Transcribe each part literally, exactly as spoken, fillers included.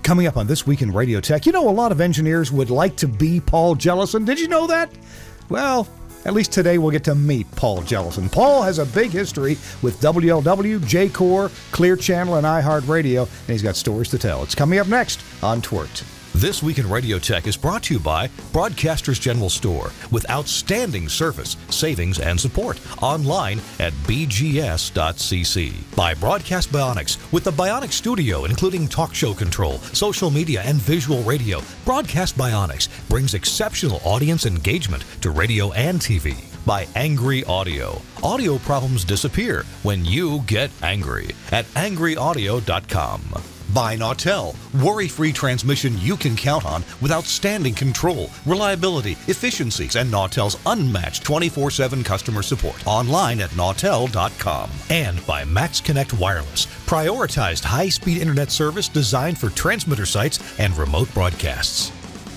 Coming up on This Week in Radio Tech, you know, a lot of engineers would like to be Paul Jellison. Did you know that? Well, at least today we'll get to meet Paul Jellison. Paul has a big history with W L W, J-Core, Clear Channel, and iHeartRadio, and he's got stories to tell. It's coming up next on Twert. This Week in Radio Tech is brought to you by Broadcasters General Store with outstanding service, savings, and support. Online at b g s dot c c. By Broadcast Bionics with the Bionic Studio, including talk show control, social media, and visual radio. Broadcast Bionics brings exceptional audience engagement to radio and T V. By Angry Audio. Audio problems disappear when you get angry at angry audio dot com. By Nautel, worry-free transmission you can count on with outstanding control, reliability, efficiencies, and Nautel's unmatched twenty-four seven customer support. Online at nautel dot com. And by Max Connect Wireless, prioritized high-speed internet service designed for transmitter sites and remote broadcasts.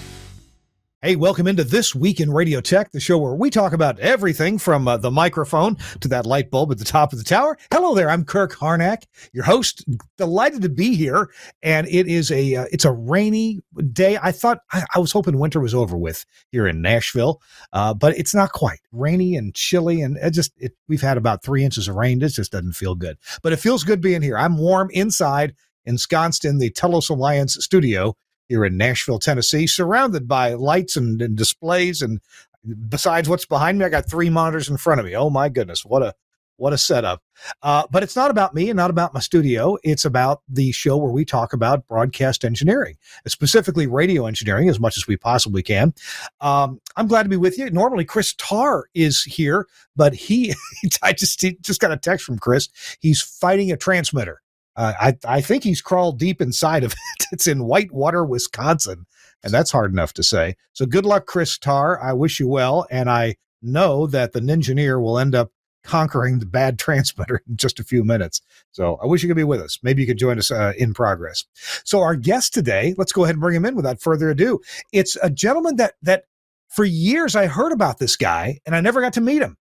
Hey, welcome into This Week in Radio Tech, the show where we talk about everything from uh, the microphone to that light bulb at the top of the tower. Hello there, I'm Kirk Harnack, your host. Delighted to be here, and it is a uh, it's a rainy day. I thought I, I was hoping winter was over with here in Nashville, uh, but it's not quite. Rainy and chilly, and it just it, we've had about three inches of rain. This just doesn't feel good, but it feels good being here. I'm warm inside, ensconced in the Telos Alliance studio here in Nashville, Tennessee, surrounded by lights and, and displays. And besides what's behind me, I got three monitors in front of me. Oh my goodness, what a what a setup. Uh, but it's not about me and not about my studio. It's about the show where we talk about broadcast engineering, specifically radio engineering, as much as we possibly can. Um, I'm glad to be with you. Normally, Chris Tarr is here, but he, I just, he just got a text from Chris. He's fighting a transmitter. Uh, I, I think he's crawled deep inside of it. It's in Whitewater, Wisconsin, and that's hard enough to say. So good luck, Chris Tarr. I wish you well, and I know that the Ninjineer will end up conquering the bad transmitter in just a few minutes. So I wish you could be with us. Maybe you could join us uh, in progress. So our guest today, let's go ahead and bring him in without further ado. It's a gentleman that that for years I heard about this guy, and I never got to meet him.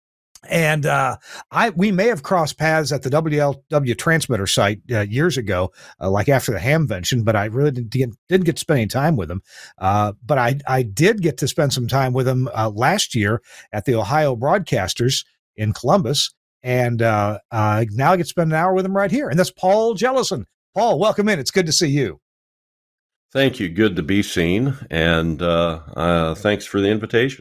And uh, I we may have crossed paths at the W L W transmitter site uh, years ago, uh, like after the Hamvention, but I really didn't get, didn't get to spend any time with him. Uh, but I, I did get to spend some time with him uh, last year at the Ohio Broadcasters in Columbus. And uh, uh, now I get to spend an hour with him right here. And that's Paul Jellison. Paul, welcome in. It's good to see you. Thank you. Good to be seen. And uh, uh, thanks for the invitation.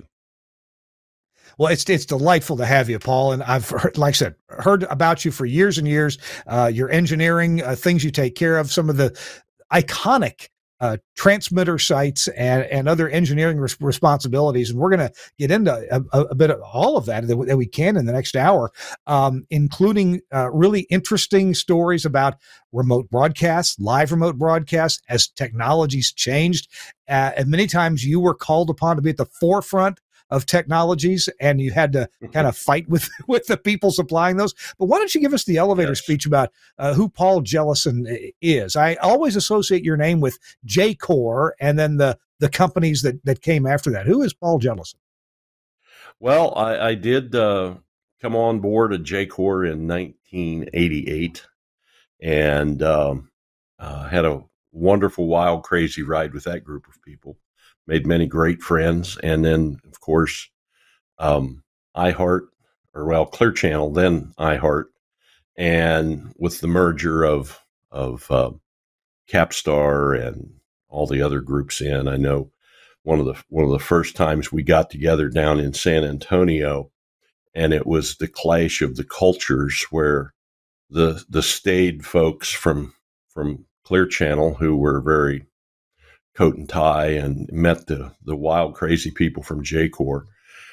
Well, it's it's delightful to have you, Paul. And I've heard, like I said, heard about you for years and years. Uh, your engineering, uh, things you take care of, some of the iconic uh, transmitter sites and, and other engineering res- responsibilities. And we're going to get into a, a bit of all of that that we can in the next hour, um, including uh, really interesting stories about remote broadcasts, live remote broadcasts as technologies changed. Uh, and many times you were called upon to be at the forefront of technologies, and you had to kind of fight with, with the people supplying those. But why don't you give us the elevator Yes. speech about uh, who Paul Jellison is? I always associate your name with J-Core and then the, the companies that, that came after that. Who is Paul Jellison? Well, I, I did uh, come on board at J-Core in nineteen eighty-eight and um, uh, had a wonderful, wild, crazy ride with that group of people. Made many great friends. And then, of course, um, iHeart, or well, Clear Channel, then iHeart. And with the merger of of uh, Capstar and all the other groups in, I know one of the one of the first times we got together down in San Antonio, and it was the clash of the cultures where the the staid folks from from Clear Channel, who were very coat and tie, and met the the wild, crazy people from J-Core,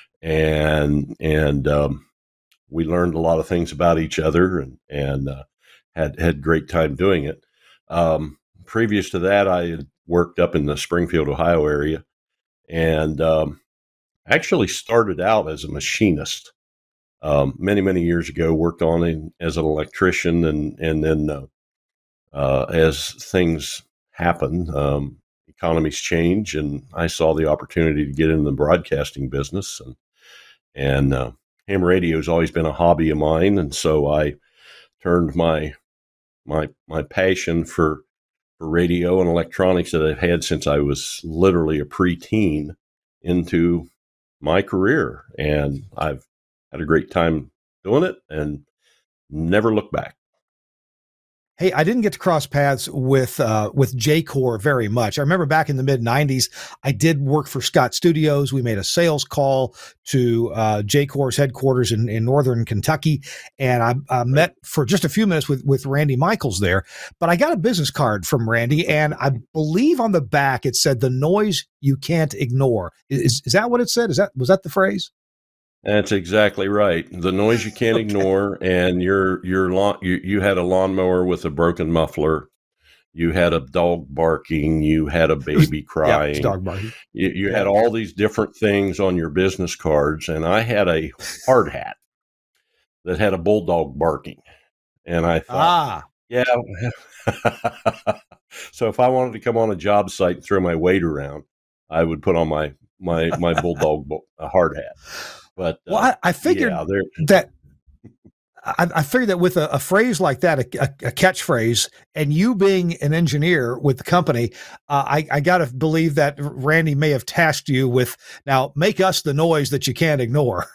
and and um, we learned a lot of things about each other, and and uh, had had great time doing it. Um, previous to that, I had worked up in the Springfield, Ohio area, and um, actually started out as a machinist um, many many years ago. Worked on it as an electrician, and and then uh, uh, as things happen. Um, Economies change, and I saw the opportunity to get into the broadcasting business, and and uh, ham radio has always been a hobby of mine, and so I turned my my my passion for for radio and electronics that I've had since I was literally a preteen into my career. And I've had a great time doing it and never look back. Hey, I didn't get to cross paths with uh, with Jacor very much. I remember back in the mid nineties, I did work for Scott Studios. We made a sales call to uh, Jacor's headquarters in, in northern Kentucky, and I uh, met for just a few minutes with, with Randy Michaels there. But I got a business card from Randy, and I believe on the back it said, "The noise you can't ignore." Is is that what it said? Is that was that the phrase? That's exactly right. The noise you can't okay. ignore, and your your lawn. You, you had a lawnmower with a broken muffler. You had a dog barking. You had a baby crying. Yeah, dog barking. You, you yeah. had all these different things on your business cards, and I had a hard hat that had a bulldog barking, and I thought, ah. yeah. So if I wanted to come on a job site and throw my weight around, I would put on my my my bulldog hard hat. But well, uh, I, I figured yeah, that I, I figured that with a, a phrase like that, a, a, a catchphrase, and you being an engineer with the company, uh, I, I got to believe that Randy may have tasked you with, now make us the noise that you can't ignore.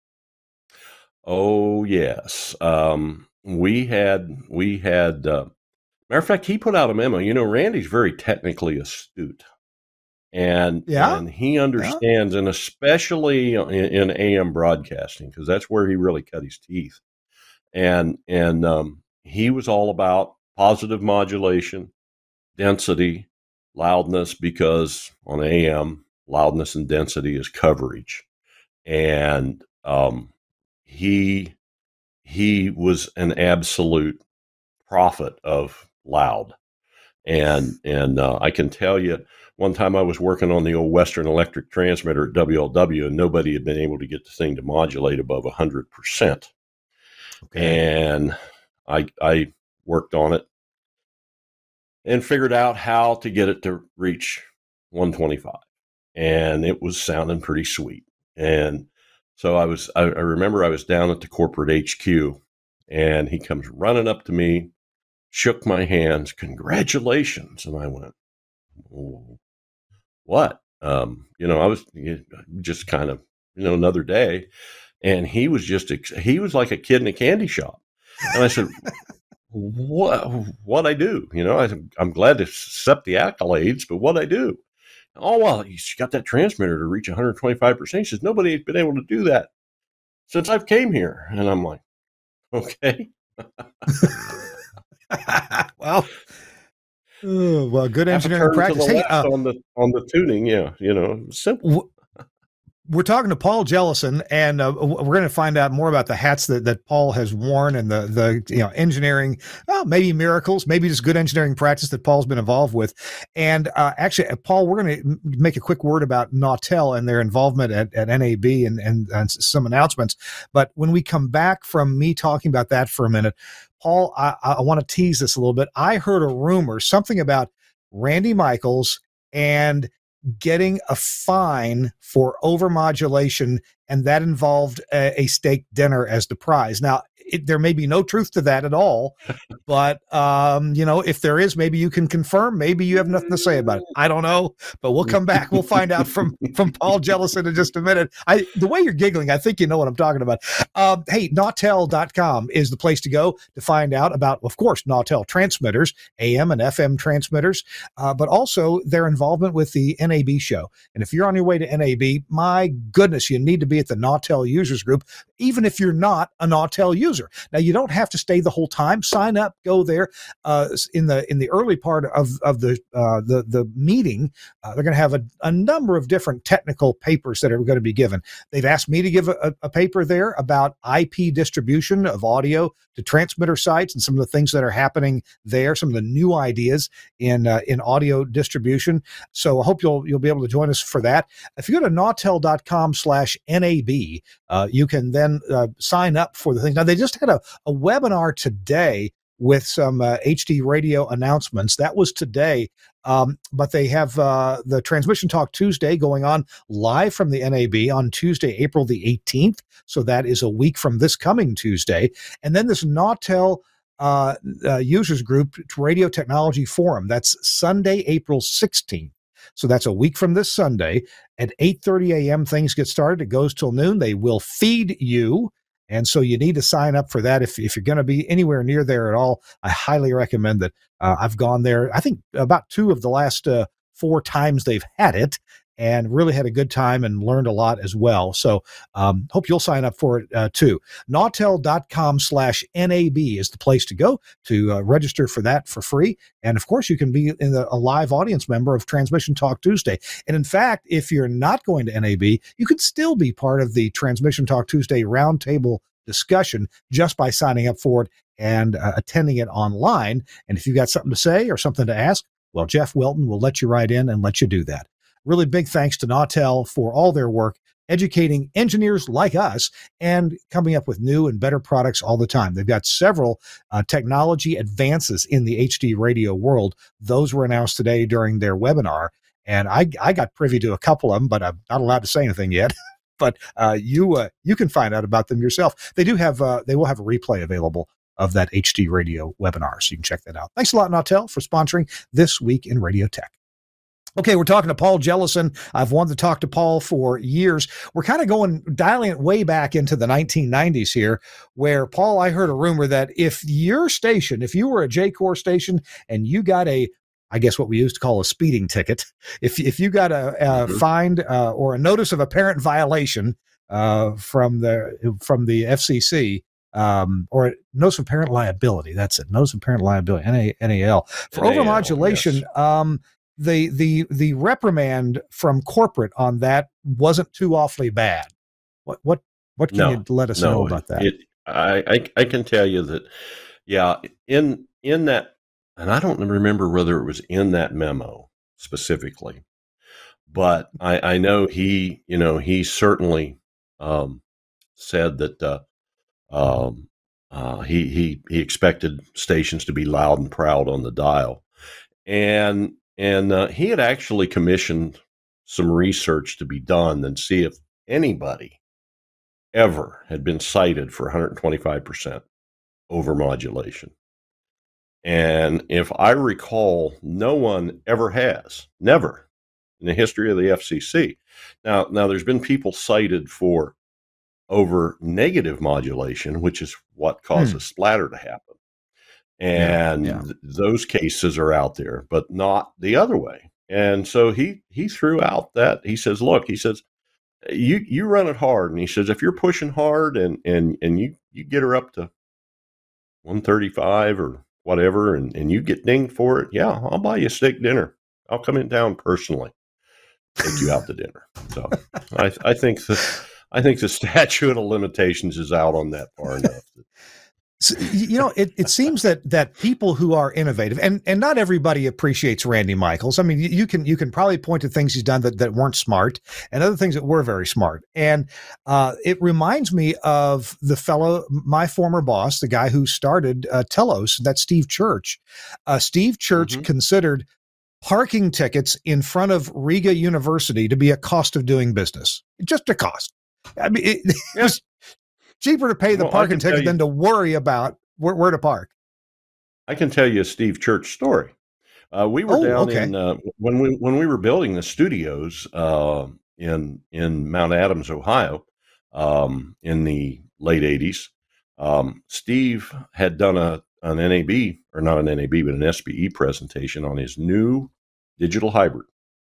Oh yes, um, we had we had. Uh, matter of fact, he put out a memo. You know, Randy's very technically astute. And, yeah. and he understands, yeah. and especially in, in A M broadcasting, because that's where he really cut his teeth. And and um, he was all about positive modulation, density, loudness, because on A M, loudness and density is coverage. And um, he he was an absolute prophet of loud. And and uh, I can tell you, one time I was working on the old Western Electric transmitter at W L W, and nobody had been able to get the thing to modulate above one hundred percent. Okay. And I I worked on it and figured out how to get it to reach one twenty-five. And it was sounding pretty sweet. And so I was, I, I remember I was down at the corporate H Q, and he comes running up to me, shook my hands, "Congratulations." And I went, "Oh, what?" Um, you know, I was just kind of, you know, another day. And he was just, he was like a kid in a candy shop. And I said, what, what I do? You know, I said, "I'm glad to accept the accolades, but what I do?" "Oh, well, you got that transmitter to reach one hundred twenty-five percent. He says, "Nobody has been able to do that since I've came here." And I'm like, okay. Well, oh, well, good engineering practice. Hey, uh, on the on the tuning, yeah, you know, simple. W- we're talking to Paul Jellison, and uh, we're going to find out more about the hats that, that Paul has worn and the the you know engineering, well, maybe miracles, maybe just good engineering practice that Paul's been involved with. And uh, actually, Paul, we're going to make a quick word about Nautel and their involvement at, at N A B and, and and some announcements. But when we come back from me talking about that for a minute, Paul, I, I want to tease this a little bit. I heard a rumor, something about Randy Michaels and getting a fine for overmodulation, and that involved a, a steak dinner as the prize. Now, it, there may be no truth to that at all, but, um, you know, if there is, maybe you can confirm. Maybe you have nothing to say about it. I don't know, but we'll come back. We'll find out from, from Paul Jellison in just a minute. I, the way you're giggling, I think you know what I'm talking about. Um, hey, Nautel dot com is the place to go to find out about, of course, Nautel transmitters, A M and F M transmitters, uh, but also their involvement with the N A B show. And if you're on your way to N A B, my goodness, you need to be at the Nautel users group, even if you're not a Nautel user. Now, you don't have to stay the whole time. Sign up, go there. Uh, in the in the early part of of the uh, the the meeting, uh, they're going to have a, a number of different technical papers that are going to be given. They've asked me to give a, a paper there about I P distribution of audio to transmitter sites and some of the things that are happening there, some of the new ideas in uh, in audio distribution. So I hope you'll you'll be able to join us for that. If you go to Nautel dot com slash N A B, uh, you can then uh, sign up for the things. Now, they just had a, a webinar today with some uh, H D radio announcements. That was today. Um, but they have uh, the Transmission Talk Tuesday going on live from the N A B on Tuesday, April the eighteenth. So that is a week from this coming Tuesday. And then this Nautel uh, uh, users group Radio Technology Forum. That's Sunday, April sixteenth. So that's a week from this Sunday at eight thirty a.m. Things get started. It goes till noon. They will feed you. And so you need to sign up for that. If, if you're going to be anywhere near there at all, I highly recommend that. Uh, I've gone there, I think about two of the last uh, four times they've had it, and really had a good time and learned a lot as well. So um, hope you'll sign up for it uh, too. Nautel.com slash NAB is the place to go to uh, register for that for free. And of course, you can be in the, a live audience member of Transmission Talk Tuesday. And in fact, if you're not going to N A B, you could still be part of the Transmission Talk Tuesday roundtable discussion just by signing up for it and uh, attending it online. And if you've got something to say or something to ask, well, Jeff Welton will let you right in and let you do that. Really big thanks to Nautel for all their work educating engineers like us and coming up with new and better products all the time. They've got several uh, technology advances in the H D radio world. Those were announced today during their webinar, and I, I got privy to a couple of them, but I'm not allowed to say anything yet. But uh, you uh, you can find out about them yourself. They do have uh, they will have a replay available of that H D radio webinar, so you can check that out. Thanks a lot, Nautel, for sponsoring This Week in Radio Tech. Okay, we're talking to Paul Jellison. I've wanted to talk to Paul for years. We're kind of going, dialing it way back into the nineteen nineties here, where, Paul, I heard a rumor that if your station, if you were a J-Core station and you got a, I guess what we used to call a speeding ticket, if if you got a, a mm-hmm. fine uh, or a notice of apparent violation uh, from the from the F C C, um, or notice of apparent liability, that's it, notice of apparent liability, N A L, for N A L, overmodulation, yes. um, the the the reprimand from corporate on that wasn't too awfully bad. What what what can no, you let us no, know about that? It, I, I I can tell you that, yeah, in in that, and I don't remember whether it was in that memo specifically, but I, I know he, you know, he certainly um, said that uh, um, uh, he he he expected stations to be loud and proud on the dial, and. And uh, he had actually commissioned some research to be done and see if anybody ever had been cited for one hundred twenty-five percent overmodulation. And if I recall, no one ever has, never in the history of the F C C. Now, now there's been people cited for over negative modulation, which is what causes hmm. splatter to happen. And yeah, yeah. Th- those cases are out there, but not the other way. And so he, he threw out that, he says, look, he says, you, you run it hard. And he says, if you're pushing hard and, and, and you, you get her up to one thirty-five or whatever, and, and you get dinged for it. Yeah, I'll buy you a steak dinner. I'll come in town personally, take you out to dinner. So I, I think the, I think the statute of limitations is out on that far enough. So, you know, it, it seems that that people who are innovative, and, and not everybody appreciates Randy Michaels. I mean, you, you can you can probably point to things he's done that, that weren't smart and other things that were very smart. And uh, it reminds me of the fellow, my former boss, the guy who started uh, Telos, that's Steve Church. Uh, Steve Church mm-hmm. considered parking tickets in front of Riga University to be a cost of doing business, just a cost. I mean, it, it was cheaper to pay the well, parking ticket you, than to worry about where, where to park. I can tell you a Steve Church story. Uh, we were oh, down okay. in uh, when we when we were building the studios uh, in in Mount Adams, Ohio, um, in the late eighties. Um, Steve had done a an N A B, or not an N A B, but an S B E presentation on his new digital hybrid,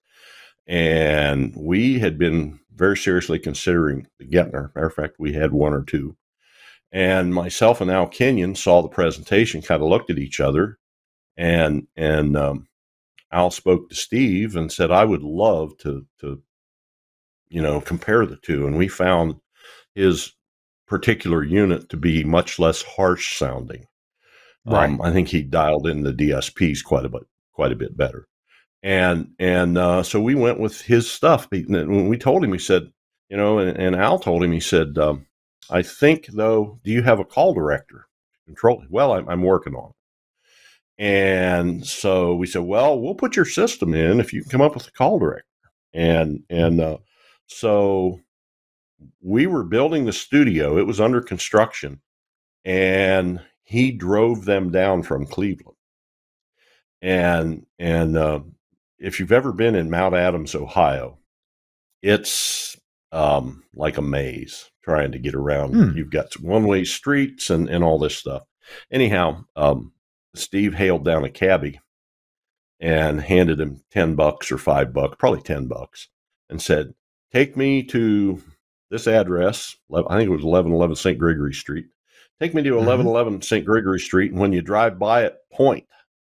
and we had been very seriously considering the Gettner. Matter of fact, we had one or two. And myself and Al Kenyon saw the presentation, kind of looked at each other, and and um, Al spoke to Steve and said, "I would love to to you know compare the two." And we found his particular unit to be much less harsh sounding. Right. Um, I think he dialed in the D S Ps quite a bit quite a bit better. And and uh, so we went with his stuff. When we told him, he said, you know, and, and Al told him, he said, um, I think, though, do you have a call director to control it? Well, I'm, I'm working on it. And so we said, well, we'll put your system in if you can come up with a call director. And and uh, so we were building the studio. It was under construction. And he drove them down from Cleveland. And, and, uh, if you've ever been in Mount Adams, Ohio, it's, um, like a maze trying to get around. Hmm. You've got one way streets and, and all this stuff. Anyhow, um, Steve hailed down a cabbie and handed him ten bucks or five bucks, probably ten bucks, and said, take me to this address. I think it was eleven eleven Saint Gregory Street. Take me to eleven eleven Saint Gregory Street. And when you drive by it, point.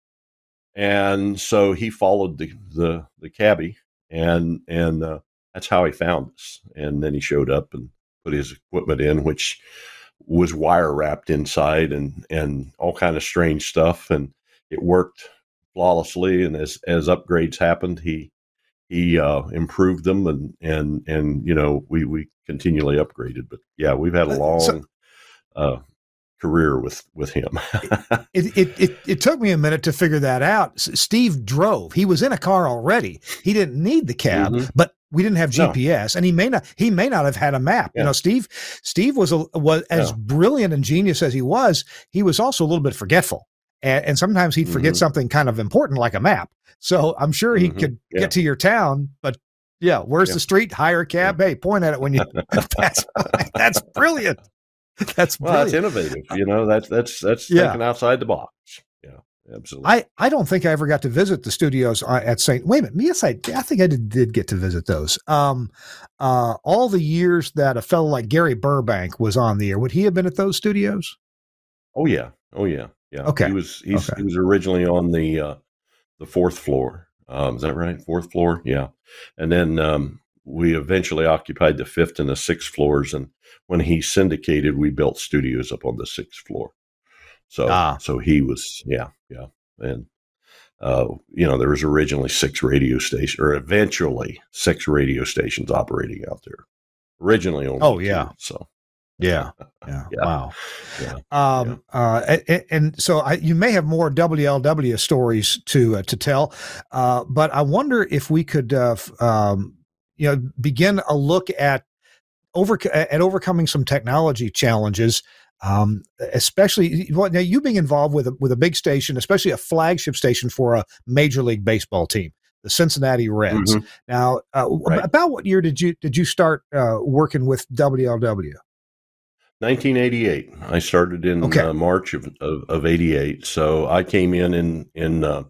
And so he followed the, the, the cabbie, and, and, uh, that's how he found us. And then he showed up and put his equipment in, which was wire wrapped inside and, and all kind of strange stuff. And it worked flawlessly. And as, as upgrades happened, he, he, uh, improved them, and, and, and, you know, we, we continually upgraded, but yeah, we've had a long, so, uh, career with, with him. it, it, it, it took me a minute to figure that out. S- Steve drove, he was in a car already. He didn't need the cab, mm-hmm. but we didn't have G P S, no. and he may not, he may not have had a map. Yeah. You know, Steve, Steve was, a, was as yeah. brilliant and genius as he was, he was also a little bit forgetful. And, and sometimes he'd forget mm-hmm. something kind of important like a map. So I'm sure he mm-hmm. could yeah. get to your town, but yeah, where's yeah. the street? Hire a cab. Yeah. Hey, point at it when you, that's, that's brilliant. That's well, that's innovative. You know, that's, that's, that's yeah. thinking outside the box. Yeah, absolutely. I, I don't think I ever got to visit the studios at Saint Wait a minute. Yes, I, I think I did, did get to visit those. Um, uh, all the years that a fellow like Gary Burbank was on the air, would he have been at those studios? Oh yeah. Oh yeah. Yeah. Okay. He was, he's, okay. he was originally on the, uh, the fourth floor. Um, is that right? Fourth floor. Yeah. And then, um, we eventually occupied the fifth and the sixth floors. And when he syndicated, we built studios up on the sixth floor. So, ah. so he was, yeah, yeah. And, uh, you know, there was originally six radio stations, or eventually six radio stations operating out there. Originally only Oh, yeah. Two, so. Yeah. Yeah. yeah. Wow. Yeah. Um, yeah. Uh, and, and so I, you may have more W L W stories to, uh, to tell. Uh, but I wonder if we could, uh, um, you know, begin a look at over at overcoming some technology challenges, um, especially well, now you being involved with a, with a big station, especially a flagship station for a Major League Baseball team, the Cincinnati Reds. Mm-hmm. Now, uh, right. about what year did you did you start uh, working with W L W? nineteen eighty-eight. I started in okay. uh, March of, of of eighty-eight. So I came in in in uh,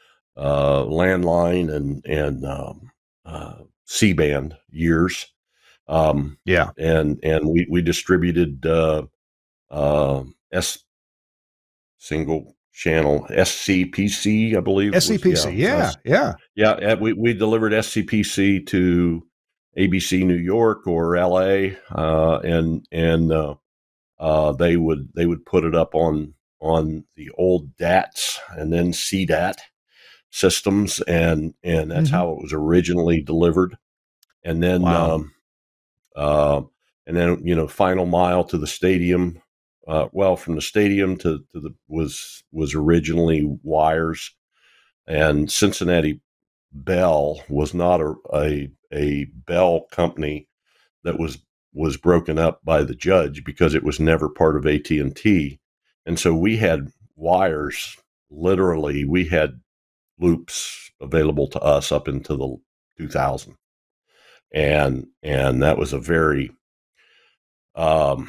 uh, landline and and um, uh, C-band years. Um, yeah. And, and we, we distributed, uh, uh, S single channel S C P C, I believe. S C P C. Was, yeah. Yeah. Yeah. yeah. We, we delivered S C P C to A B C New York or L A, uh, and, and, uh, uh, they would, they would put it up on, on the old D A Ts and then C D A T systems. And, and that's mm-hmm. how it was originally delivered. And then, wow. um, uh, and then, you know, final mile to the stadium. Uh, well, from the stadium to, to the, was, was originally wires, and Cincinnati Bell was not a, a, a Bell company that was, was broken up by the judge because it was never part of A T and T. And so we had wires, literally, we had loops available to us up into the two thousand. And, and that was a very, um,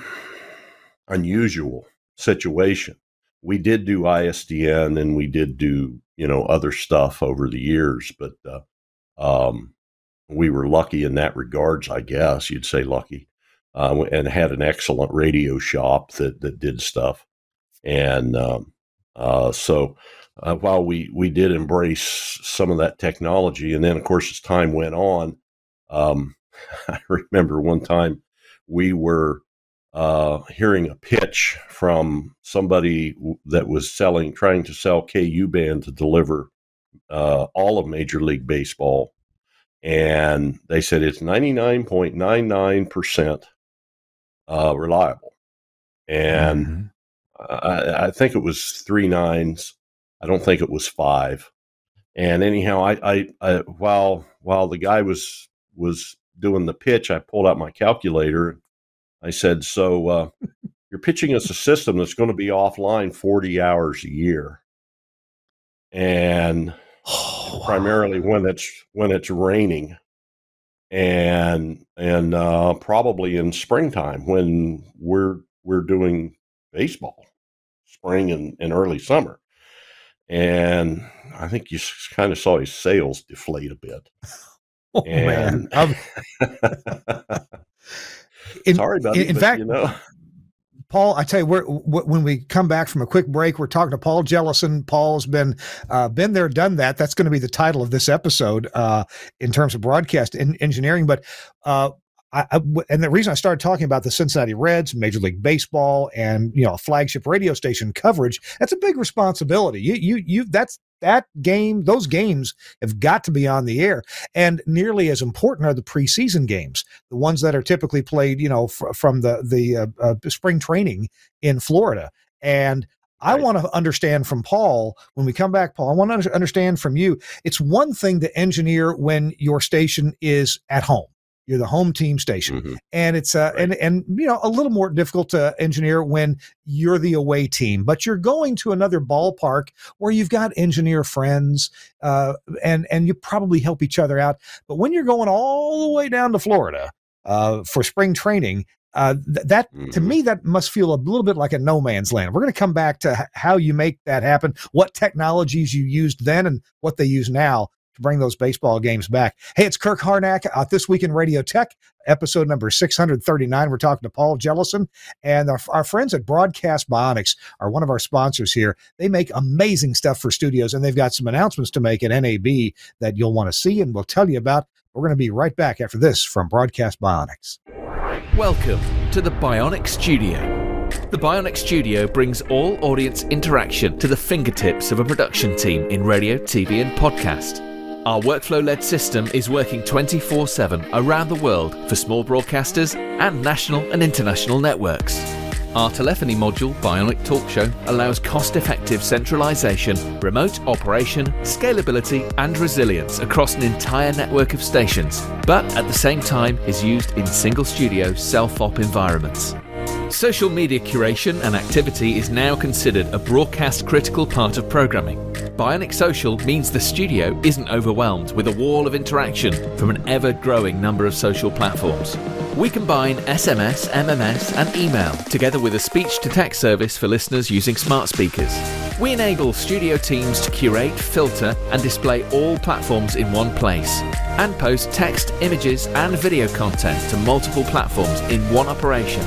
unusual situation. We did do I S D N and we did do, you know, other stuff over the years, but, uh, um, we were lucky in that regards, I guess you'd say lucky, uh, and had an excellent radio shop that, that did stuff. And, um, uh, so, uh, while we, we did embrace some of that technology, and then of course, as time went on, Um, I remember one time we were uh, hearing a pitch from somebody that was selling, trying to sell K U band to deliver uh, all of Major League Baseball. And they said it's ninety-nine point nine nine percent uh, reliable. And mm-hmm. I, I think it was three nines. I don't think it was five. And anyhow, I, I, I while while the guy was was doing the pitch, I pulled out my calculator. I said, so uh, you're pitching us a system that's going to be offline forty hours a year, and oh, wow. primarily when it's when it's raining, and and uh, probably in springtime when we're we're doing baseball, spring and, and early summer. And I think you kind of saw his sales deflate a bit. Oh, and, man. in, sorry about in, it, in but, fact, you know. Paul, I tell you, we're, when we come back from a quick break, we're talking to Paul Jellison. Paul's been uh, been there, done that. That's going to be the title of this episode uh, in terms of broadcast in, engineering. But uh, I, I, and the reason I started talking about the Cincinnati Reds, Major League Baseball, and you know, a flagship radio station coverage, that's a big responsibility. You, you, you. That's that game. Those games have got to be on the air, and nearly as important are the preseason games, the ones that are typically played, you know, fr- from the the uh, uh, spring training in Florida. And I right. want to understand from Paul when we come back, Paul. I want to understand from you. It's one thing to engineer when your station is at home. You're the home team station. Mm-hmm. And it's uh, right. and, and, you know, a little more difficult to engineer when you're the away team, but you're going to another ballpark where you've got engineer friends uh, and, and you probably help each other out. But when you're going all the way down to Florida uh, for spring training, uh, th- that mm-hmm. to me, that must feel a little bit like a no man's land. We're going to come back to h- how you make that happen, what technologies you used then and what they use now to bring those baseball games back. Hey, it's Kirk Harnack uh, This Week in Radio Tech, episode number six hundred thirty-nine. We're talking to Paul Jellison, and our, our friends at Broadcast Bionics are one of our sponsors here. They make amazing stuff for studios, and they've got some announcements to make at N A B that you'll want to see, and we'll tell you about. We're going to be right back after this from Broadcast Bionics. Welcome to the Bionic Studio. The Bionic Studio brings all audience interaction to the fingertips of a production team in radio, T V, and podcast. Our workflow-led system is working twenty-four seven around the world for small broadcasters and national and international networks. Our telephony module, Bionic Talk Show, allows cost-effective centralization, remote operation, scalability, and resilience across an entire network of stations, but at the same time is used in single-studio self-op environments. Social media curation and activity is now considered a broadcast-critical part of programming. Bionic Social means the studio isn't overwhelmed with a wall of interaction from an ever-growing number of social platforms. We combine S M S, M M S, and email together with a speech-to-text service for listeners using smart speakers. We enable studio teams to curate, filter, and display all platforms in one place, and post text, images, and video content to multiple platforms in one operation.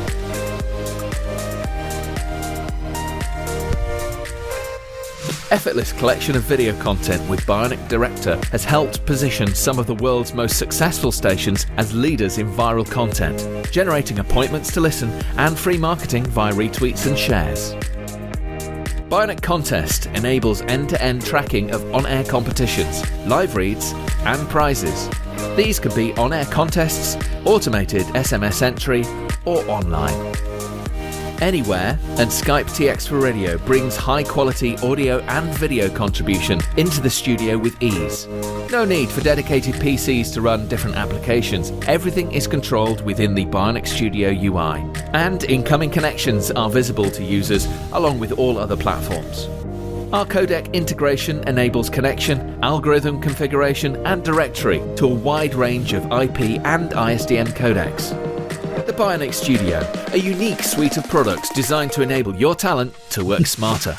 Effortless collection of video content with Bionic Director has helped position some of the world's most successful stations as leaders in viral content, generating appointments to listen and free marketing via retweets and shares. Bionic Contest enables end-to-end tracking of on-air competitions, live reads, and prizes. These can be on-air contests, automated S M S entry, or online. Anywhere, and Skype T X for Radio brings high-quality audio and video contribution into the studio with ease. No need for dedicated P Cs to run different applications. Everything is controlled within the Bionic Studio U I, and incoming connections are visible to users along with all other platforms. Our codec integration enables connection, algorithm configuration, and directory to a wide range of I P and I S D N codecs. The Bionic Studio, a unique suite of products designed to enable your talent to work smarter.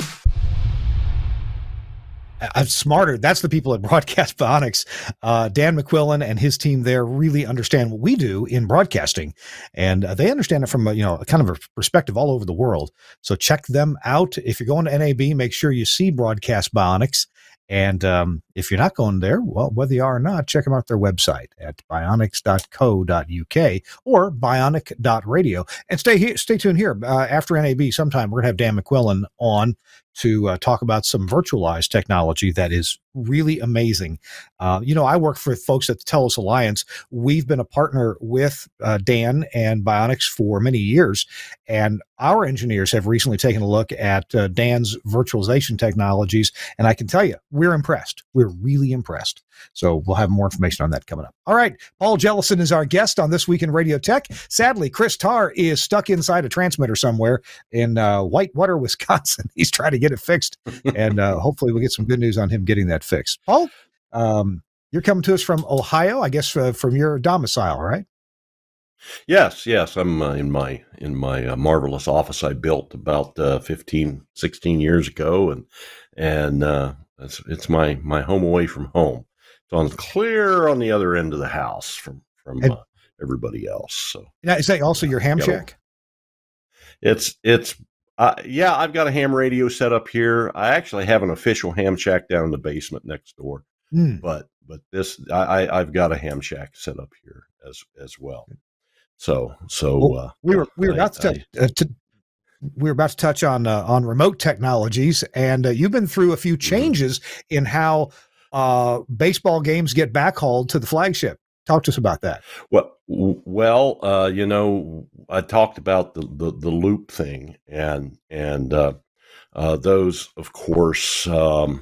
Uh, smarter. That's the people at Broadcast Bionics. Uh, Dan McQuillan and his team there really understand what we do in broadcasting, and uh, they understand it from a, you know, kind of a perspective all over the world. So check them out. If you're going to N A B, make sure you see Broadcast Bionics. And um, if you're not going there, well, whether you are or not, check them out their website at bionics dot co dot U K or bionic dot radio. And stay here, stay tuned here. Uh, after N A B, sometime we're going to have Dan McQuillan on to uh, talk about some virtualized technology that is really amazing. Uh, you know, I work for folks at the Telos Alliance. We've been a partner with uh, Dan and Bionics for many years, and our engineers have recently taken a look at uh, Dan's virtualization technologies, and I can tell you, we're impressed. We're were really impressed. So we'll have more information on that coming up. All right. Paul Jellison is our guest on This Week in Radio Tech. Sadly, Chris Tarr is stuck inside a transmitter somewhere in uh, Whitewater, Wisconsin. He's trying to get it fixed, and uh, hopefully we'll get some good news on him getting that fixed. Paul, um, you're coming to us from Ohio, I guess, uh, from your domicile, right? Yes, yes. I'm uh, in my in my uh, marvelous office I built about uh, fifteen, sixteen years ago, and and uh, it's it's my my home away from home. So I'm clear on the other end of the house from from uh, everybody else. So now, is that also your ham shack? It's it's uh, yeah. I've got a ham radio set up here. I actually have an official ham shack down in the basement next door. Mm. But but this I, I I've got a ham shack set up here as as well. So so well, uh, we were we were I, about to, I, uh, to we were about to touch on uh, on remote technologies, and uh, you've been through a few changes mm-hmm. in how uh, baseball games get backhauled to the flagship. Talk to us about that. Well, well, uh, you know, I talked about the the, the loop thing, and and uh, uh, those, of course. Um,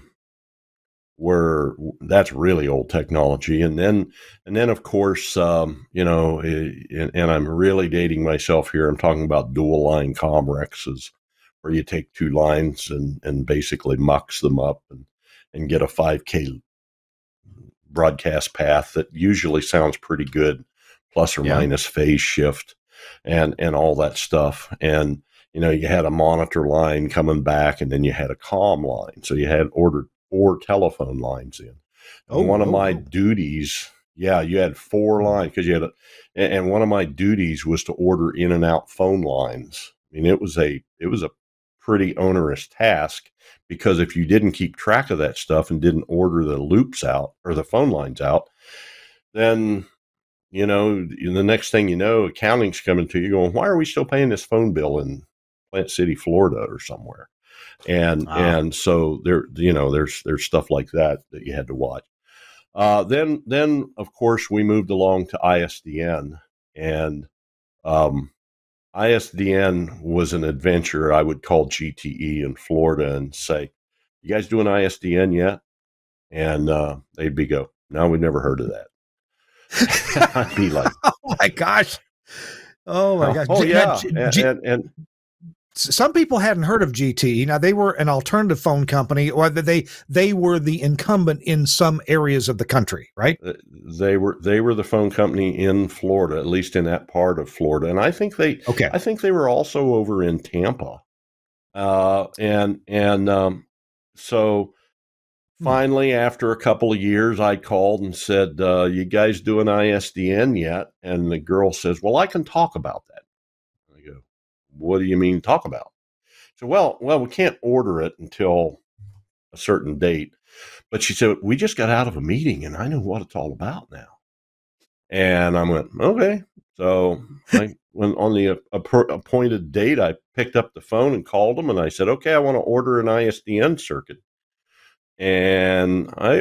were that's really old technology. And then, and then of course, um, you know, and, and I'm really dating myself here. I'm talking about dual line Comrexes, where you take two lines and, and basically mucks them up and, and get a five K broadcast path that usually sounds pretty good, plus or yeah. minus phase shift and, and all that stuff. And, you know, you had a monitor line coming back, and then you had a comm line. So you had ordered four telephone lines in. Oh, one of oh, my oh. duties, yeah, you had four lines because you had a, and one of my duties was to order in and out phone lines. I mean, it was a, it was a pretty onerous task, because if you didn't keep track of that stuff and didn't order the loops out or the phone lines out, then, you know, the next thing you know, accounting's coming to you going, why are we still paying this phone bill in Plant City, Florida or somewhere? And, wow. and so there, you know, there's, there's stuff like that that you had to watch. Uh, then, then of course we moved along to I S D N, and, um, I S D N was an adventure. I would call G T E in Florida and say, you guys doing I S D N yet? And, uh, they'd be go, no, we've never heard of that. I'd be like, oh my gosh. Oh my gosh. Oh yeah. And, and, and some people hadn't heard of G T E. Now, they were an alternative phone company, or they they were the incumbent in some areas of the country, right? They were they were the phone company in Florida, at least in that part of Florida, and I think they okay. I think they were also over in Tampa, uh, and and um, so finally, hmm. after a couple of years, I called and said, uh, "You guys doing I S D N yet?" And the girl says, "Well, I can talk about that." What do you mean talk about? So, well, well, we can't order it until a certain date. But she said, we just got out of a meeting and I know what it's all about now. And I went, okay. So I, when on the uh, appointed date, I picked up the phone and called them, and I said, okay, I want to order an I S D N circuit. And I,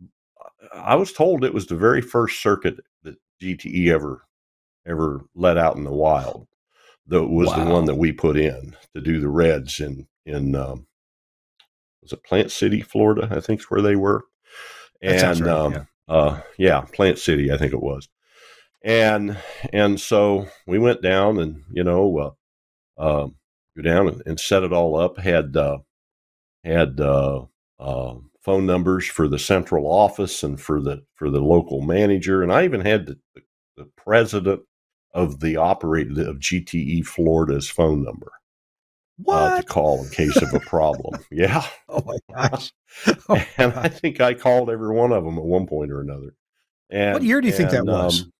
I was told it was the very first circuit that G T E ever, ever let out in the wild. That was wow. the one that we put in to do the Reds in, in um, was it Plant City, Florida? I think is where they were. And, that sounds right, um, yeah. uh, yeah, Plant City, I think it was. And, and so we went down and, you know, uh, uh, go down and, and set it all up, had, uh, had, uh, uh, phone numbers for the central office and for the, for the local manager. And I even had the, the, the president of the operator of G T E Florida's phone number uh, to call in case of a problem. Yeah. Oh my gosh. Oh and my I think I called every one of them at one point or another. And what year do you and, think that was? Um,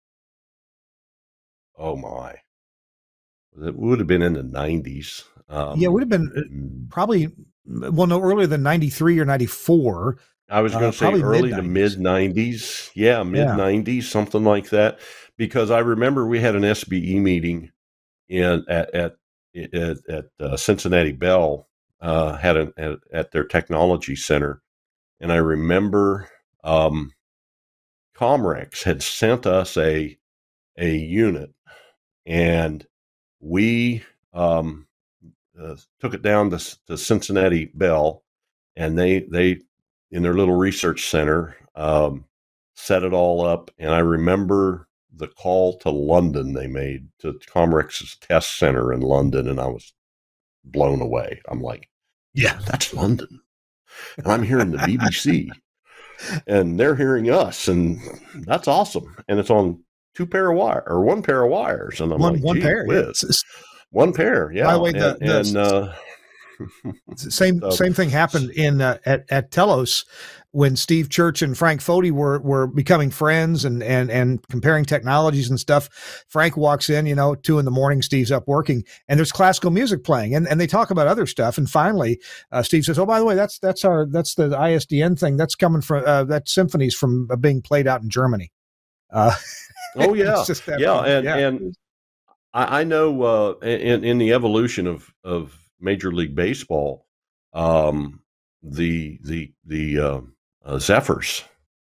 oh my. It would have been in the nineties. Um, yeah, it would have been probably, well, no, earlier than ninety-three or ninety-four. I was going to uh, say early mid-nineties. To mid nineties. Yeah, mid nineties, yeah. Something like that. Because I remember we had an S B E meeting in at at at, at uh, Cincinnati Bell uh, had an at, at their technology center, and I remember um, Comrex had sent us a a unit, and we um, uh, took it down to, to Cincinnati Bell, and they they in their little research center, um, set it all up. And I remember the call to London they made to Comrex's test center in London, and I was blown away. I'm like, yeah, that's London. And I'm hearing the B B C, and they're hearing us, and that's awesome. And it's on two pair of wire or one pair of wires, and I'm one, like, one pair, whiz. One pair, yeah. By the way, the, and, the, and uh, same so, same thing happened in uh, at at Telos when Steve Church and Frank Foti were were becoming friends and and and comparing technologies and stuff. Frank walks in, you know, two in the morning. Steve's up working, and there's classical music playing, and and they talk about other stuff. And finally, uh, Steve says, "Oh, by the way, that's that's our that's the I S D N thing. That's coming from uh, that symphony's from uh, being played out in Germany." Uh, oh yeah, yeah, fun. and yeah. and I, I know uh, in in the evolution of of Major League Baseball, um, the the the uh, uh, Zephyrs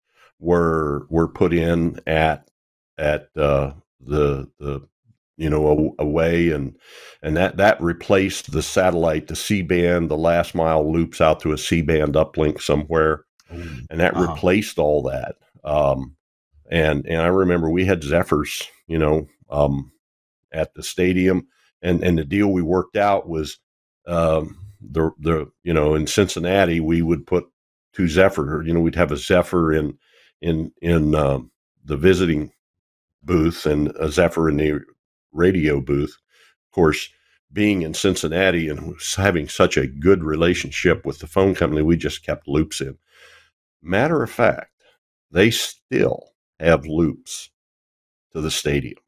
were were put in at at uh, the the you know away and and that that replaced the satellite, the C band, the last mile loops out to a C band uplink somewhere, Ooh, and that wow. replaced all that. Um, and and I remember we had Zephyrs, you know, um, at the stadium, and and the deal we worked out was. Um, the, the, you know, in Cincinnati, we would put two Zephyr, you know, we'd have a Zephyr in, in, in, um, the visiting booth and a Zephyr in the radio booth. Of course, being in Cincinnati and having such a good relationship with the phone company, we just kept loops in. Matter of fact, they still have loops to the stadium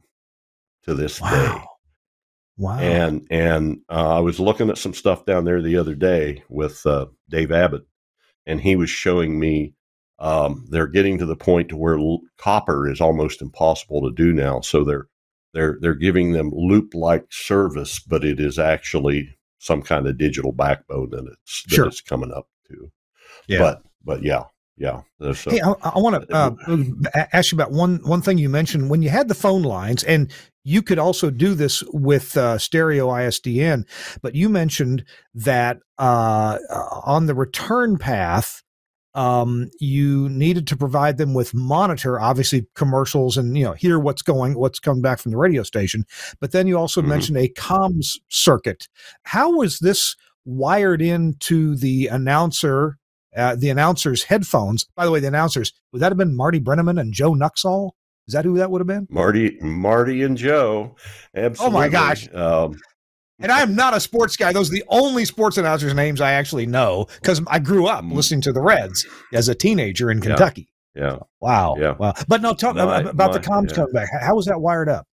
to this wow. day. Wow. And and uh, I was looking at some stuff down there the other day with uh, Dave Abbott, and he was showing me um, they're getting to the point to where l- copper is almost impossible to do now. So they're they're they're giving them loop-like service, but it is actually some kind of digital backbone that it's that sure. it's coming up to. Yeah. But but yeah. Yeah. So, hey, I, I want to uh, ask you about one one thing you mentioned when you had the phone lines, and you could also do this with uh, stereo I S D N. But you mentioned that uh, on the return path, um, you needed to provide them with monitor, obviously commercials, and you know hear what's going, what's coming back from the radio station. But then you also mm-hmm. mentioned a comms circuit. How was this wired into the announcer? Uh, the announcers' headphones. By the way, the announcers, would that have been Marty Brenneman and Joe Nuxall? Is that who that would have been? Marty, Marty and Joe. Absolutely. Oh my gosh. Um, and I am not a sports guy. Those are the only sports announcers' names I actually know because I grew up mm. listening to the Reds as a teenager in Kentucky. Yeah. yeah. Wow. Yeah. Wow. But no, talk my, about my, the comms yeah. coming back. How was that wired up?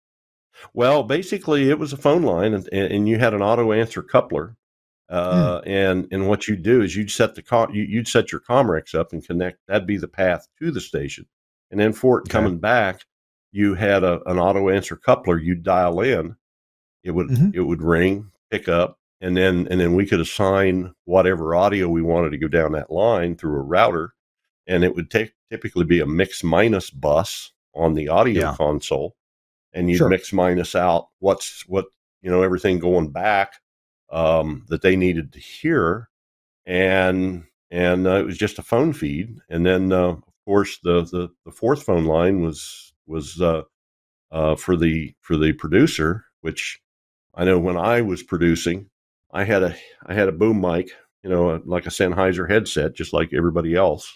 Well, basically, it was a phone line, and, and you had an auto answer coupler. Uh, mm. and, and what you'd do is you'd set the com- you, you'd set your Comrex up and connect. That'd be the path to the station. And then for it okay. coming back, you had a, an auto answer coupler. You'd dial in, it would, mm-hmm. it would ring, pick up. And then, and then we could assign whatever audio we wanted to go down that line through a router. And it would take typically be a mix minus bus on the audio yeah. console. And you'd sure. mix minus out what's what, you know, everything going back. Um, that they needed to hear, and and uh, it was just a phone feed. And then, uh, of course, the, the the fourth phone line was was uh, uh, for the for the producer. Which I know when I was producing, I had a I had a boom mic, you know, like a Sennheiser headset, just like everybody else.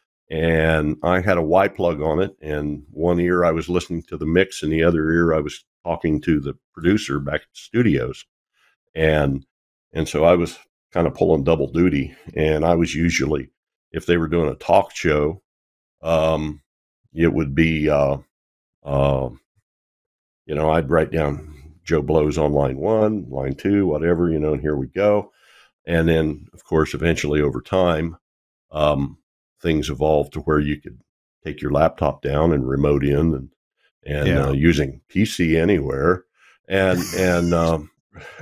And I had a Y plug on it, and one ear I was listening to the mix, and the other ear I was talking to the producer back at the studios. And and so I was kind of pulling double duty, and I was usually, if they were doing a talk show, um, it would be, uh, uh, you know, I'd write down Joe Blows on line one, line two, whatever, you know, and here we go. And then, of course, eventually over time, um, things evolved to where you could take your laptop down and remote in and and yeah. uh, using P C Anywhere and and um,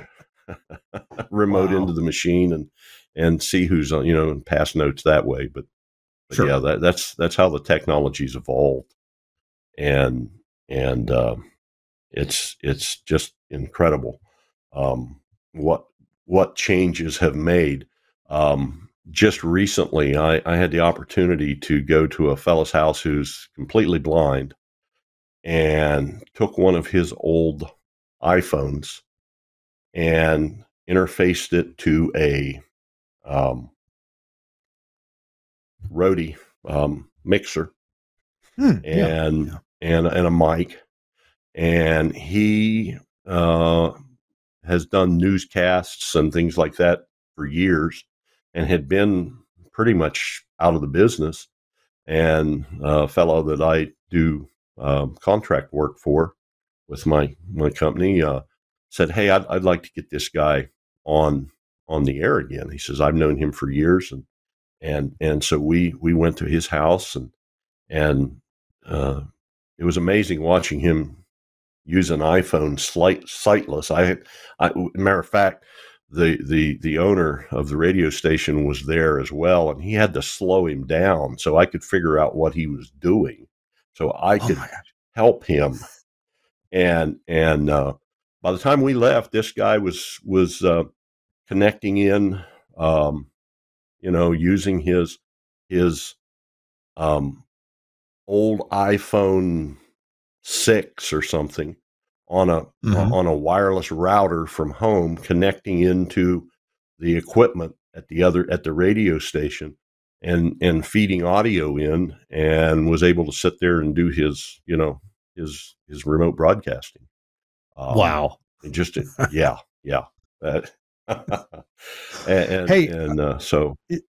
remote wow. into the machine and and see who's on, you know, and pass notes that way. But, but sure. yeah, that, that's that's how the technology's evolved, and and uh, it's it's just incredible um, what what changes have made. Um, just recently, I, I had the opportunity to go to a fellow's house who's completely blind, and took one of his old iPhones and interfaced it to a um, Rode um, mixer Hmm, and yeah, yeah. and and a mic, and he uh, has done newscasts and things like that for years, and had been pretty much out of the business. And a fellow that I do um, contract work for with my my company uh, said, "Hey, I'd, I'd like to get this guy on on the air again." He says, "I've known him for years," and and and so we we went to his house, and and uh, it was amazing watching him use an iPhone slight sightless. I, I matter of fact, the the the owner of the radio station was there as well, and he had to slow him down so I could figure out what he was doing, so I Oh could my gosh. help him. And and uh, by the time we left, this guy was was uh, connecting in, um, you know, using his his um, old iPhone six or something on a Mhm. on a wireless router from home, connecting into the equipment at the other at the radio station, and and feeding audio in, and was able to sit there and do his you know his his remote broadcasting. Um, Wow. and just yeah, yeah. That and and, Hey, and uh, so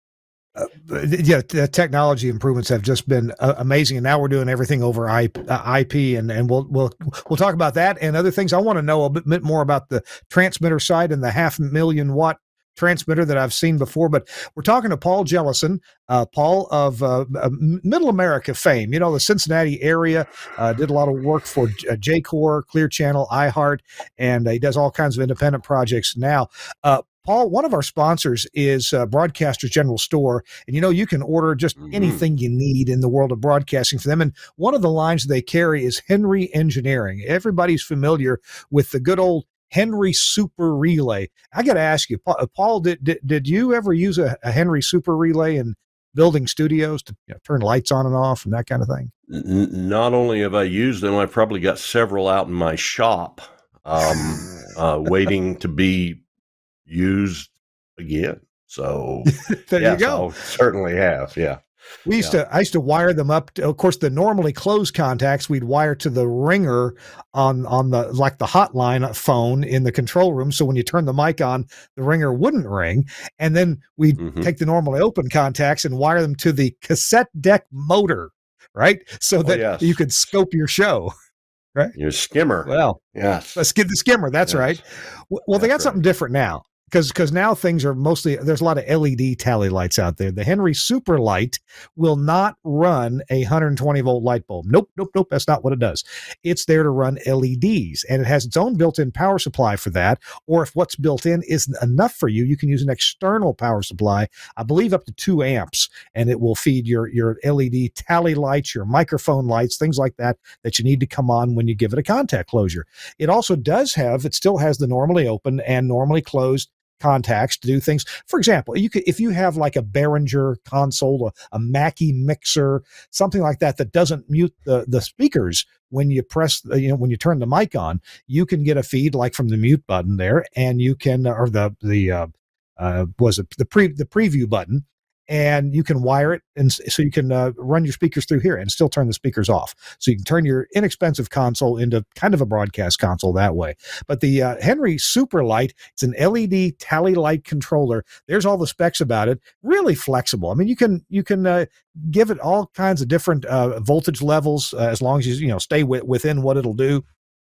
Uh, yeah, the technology improvements have just been uh, amazing, and now we're doing everything over I P, uh, I P, and and we'll we'll we'll talk about that and other things. I want to know a bit, bit more about the transmitter side and the half million watt transmitter that I've seen before. But we're talking to Paul Jellison, uh, Paul of uh, uh, Middle America fame. You know, the Cincinnati area. Uh, did a lot of work for uh, J Core, Clear Channel, iHeart, and uh, he does all kinds of independent projects now. Uh, Paul, one of our sponsors is uh, Broadcasters General Store, and you know you can order just Mhm. anything you need in the world of broadcasting for them. And one of the lines they carry is Henry Engineering. Everybody's familiar with the good old Henry Super Relay. I got to ask you, Paul, Paul did, did did you ever use a, a Henry Super Relay in building studios to you know, turn lights on and off and that kind of thing? N- not only have I used them, I've probably got several out in my shop, um, uh, waiting to be used again. So There yes, you go. I certainly have. Yeah. We used Yeah. to, I used to wire them up. To, of course, the normally closed contacts we'd wire to the ringer on on the like the hotline phone in the control room. So when you turn the mic on, the ringer wouldn't ring. And then we'd Mhm. take the normally open contacts and wire them to the cassette deck motor, right? So Oh, that yes. you could scope your show. Right. Your skimmer. Well, Yes. let's get the skimmer. That's Yes. right. W- Well, they got That's something right. different now. Because because now things are mostly, there's a lot of L E D tally lights out there. The Henry Super Light will not run a one hundred twenty volt light bulb. Nope, nope, nope. That's not what it does. It's there to run L E Ds, and it has its own built-in power supply for that. Or if what's built in isn't enough for you, you can use an external power supply, I believe up to two amps, and it will feed your, your L E D tally lights, your microphone lights, things like that, that you need to come on when you give it a contact closure. It also does have, it still has the normally open and normally closed contacts to do things. For example, you could, if you have like a Behringer console, a, a Mackie mixer, something like that, that doesn't mute the, the speakers when you press, you know, when you turn the mic on, you can get a feed like from the mute button there, and you can, or the, the, uh, uh, was it the pre, the preview button, and you can wire it. And so you can uh, run your speakers through here and still turn the speakers off. So you can turn your inexpensive console into kind of a broadcast console that way. But the uh, Henry Super Light, it's an L E D tally light controller. There's all the specs about it. Really flexible. I mean, you can, you can uh, give it all kinds of different uh, voltage levels uh, as long as you, you know, stay w- within what it'll do.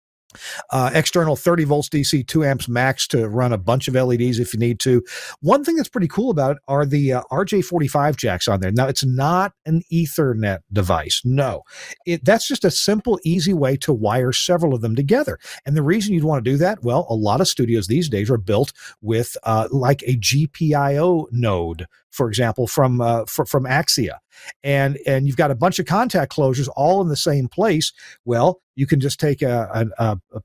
Uh, external thirty volts D C, two amps max to run a bunch of L E Ds if you need to. One thing that's pretty cool about it are the uh, R J forty-five jacks on there. Now, it's not an Ethernet device. No, it, that's just a simple, easy way to wire several of them together. And the reason you'd want to do that, well, a lot of studios these days are built with uh, like a G P I O node, for example, from uh, fr- from Axia. And and you've got a bunch of contact closures all in the same place. Well, you can just take a, a, a, a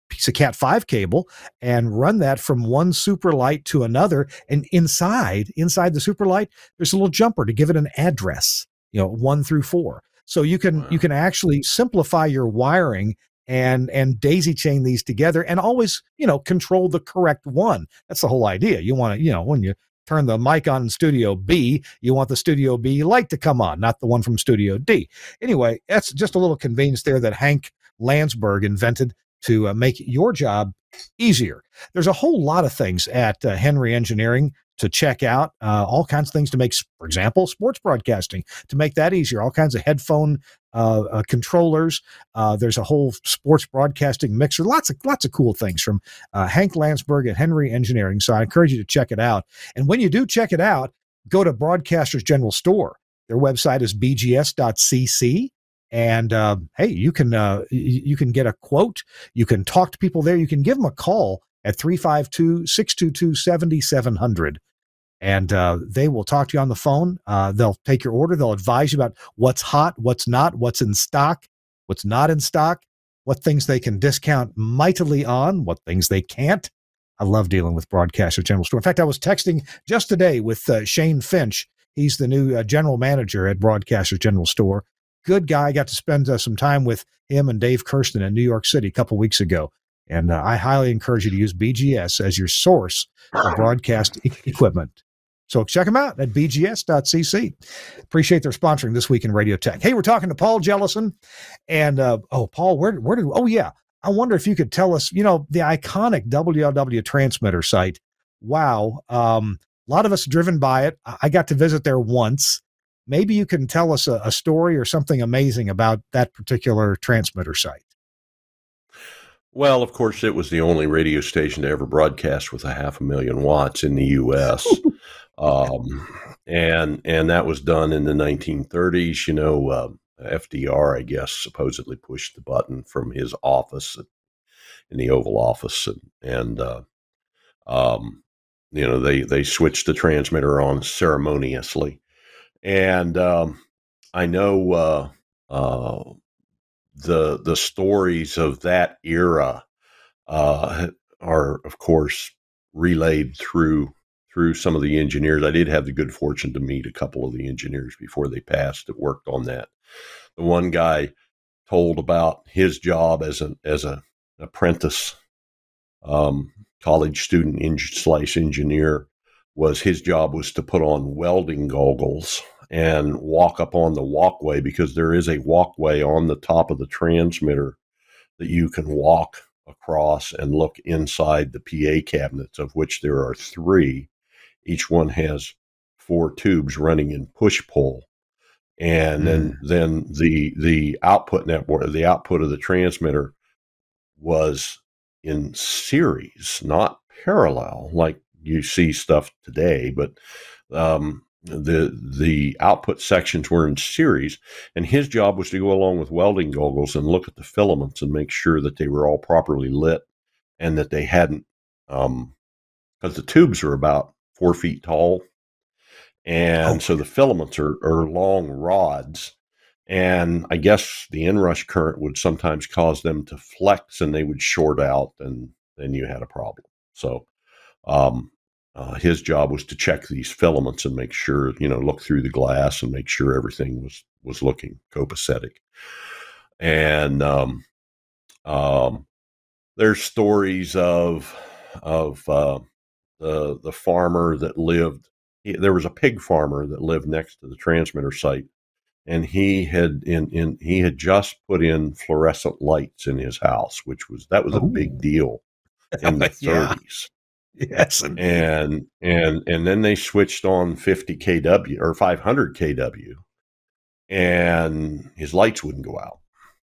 piece of Cat five cable and run that from one super light to another. And inside, inside the super light, there's a little jumper to give it an address, you know, one through four. So you can, wow. you can actually simplify your wiring and, and daisy chain these together and always, you know, control the correct one. That's the whole idea. You want to, you know, when you turn the mic on in Studio B, you want the Studio B light to come on, not the one from Studio D. Anyway, that's just a little convenience there that Hank Landsberg invented to uh, make your job easier. There's a whole lot of things at uh, Henry Engineering to check out, uh, all kinds of things to make, for example, sports broadcasting, to make that easier, all kinds of headphone uh, uh, controllers. Uh, there's a whole sports broadcasting mixer, lots of lots of cool things from uh, Hank Landsberg at Henry Engineering. So I encourage you to check it out. And when you do check it out, go to Broadcasters General Store. Their website is b g s dot c c. And, uh, hey, you can, uh, you, you can get a quote. You can talk to people there. You can give them a call at three five two, six two two, seven seven zero zero. And, uh, they will talk to you on the phone. Uh, they'll take your order. They'll advise you about what's hot, what's not, what's in stock, what's not in stock, what things they can discount mightily on, what things they can't. I love dealing with Broadcaster General Store. In fact, I was texting just today with, uh, Shane Finch. He's the new uh, general manager at Broadcaster General Store. Good guy. I got to spend uh, some time with him and Dave Kirsten in New York City a couple weeks ago. And uh, I highly encourage you to use B G S as your source of broadcast e- equipment. So check them out at b g s dot c c. Appreciate their sponsoring This Week in Radio Tech. Hey, we're talking to Paul Jellison. And, uh, oh, Paul, where, where did, oh, yeah. I wonder if you could tell us, you know, the iconic W L W transmitter site. Wow. Um, a lot of us driven by it. I got to visit there once. Maybe you can tell us a, a story or something amazing about that particular transmitter site. Well, of course, it was the only radio station to ever broadcast with a half a million watts in the U S um, and and that was done in the nineteen thirties. You know, uh, F D R, I guess, supposedly pushed the button from his office in the Oval Office, and, and uh, um, you know, they they switched the transmitter on ceremoniously. And um, I know uh, uh, the the stories of that era uh, are, of course, relayed through through some of the engineers. I did have the good fortune to meet a couple of the engineers before they passed that worked on that. The one guy told about his job as an as an apprentice um, college student in slash engineer. Was his job was to put on welding goggles and walk up on the walkway, because there is a walkway on the top of the transmitter that you can walk across and look inside the P A cabinets, of which there are three. Each one has four tubes running in push-pull. And mm. then then the the output network, the output of the transmitter was in series, not parallel, like you see stuff today, but um, the the output sections were in series, and his job was to go along with welding goggles and look at the filaments and make sure that they were all properly lit and that they hadn't, um, because the tubes are about four feet tall, and oh. so the filaments are, are long rods, and I guess the inrush current would sometimes cause them to flex and they would short out, and then you had a problem. So Um, uh, his job was to check these filaments and make sure, you know, look through the glass and make sure everything was, was looking copacetic. And, um, um, there's stories of, of, uh, the, the farmer that lived, he, there was a pig farmer that lived next to the transmitter site, and he had in, in, he had just put in fluorescent lights in his house, which was, that was a Ooh. big deal in the yeah. thirties. Yes. And, and, and then they switched on fifty K W or five hundred K W, and his lights wouldn't go out.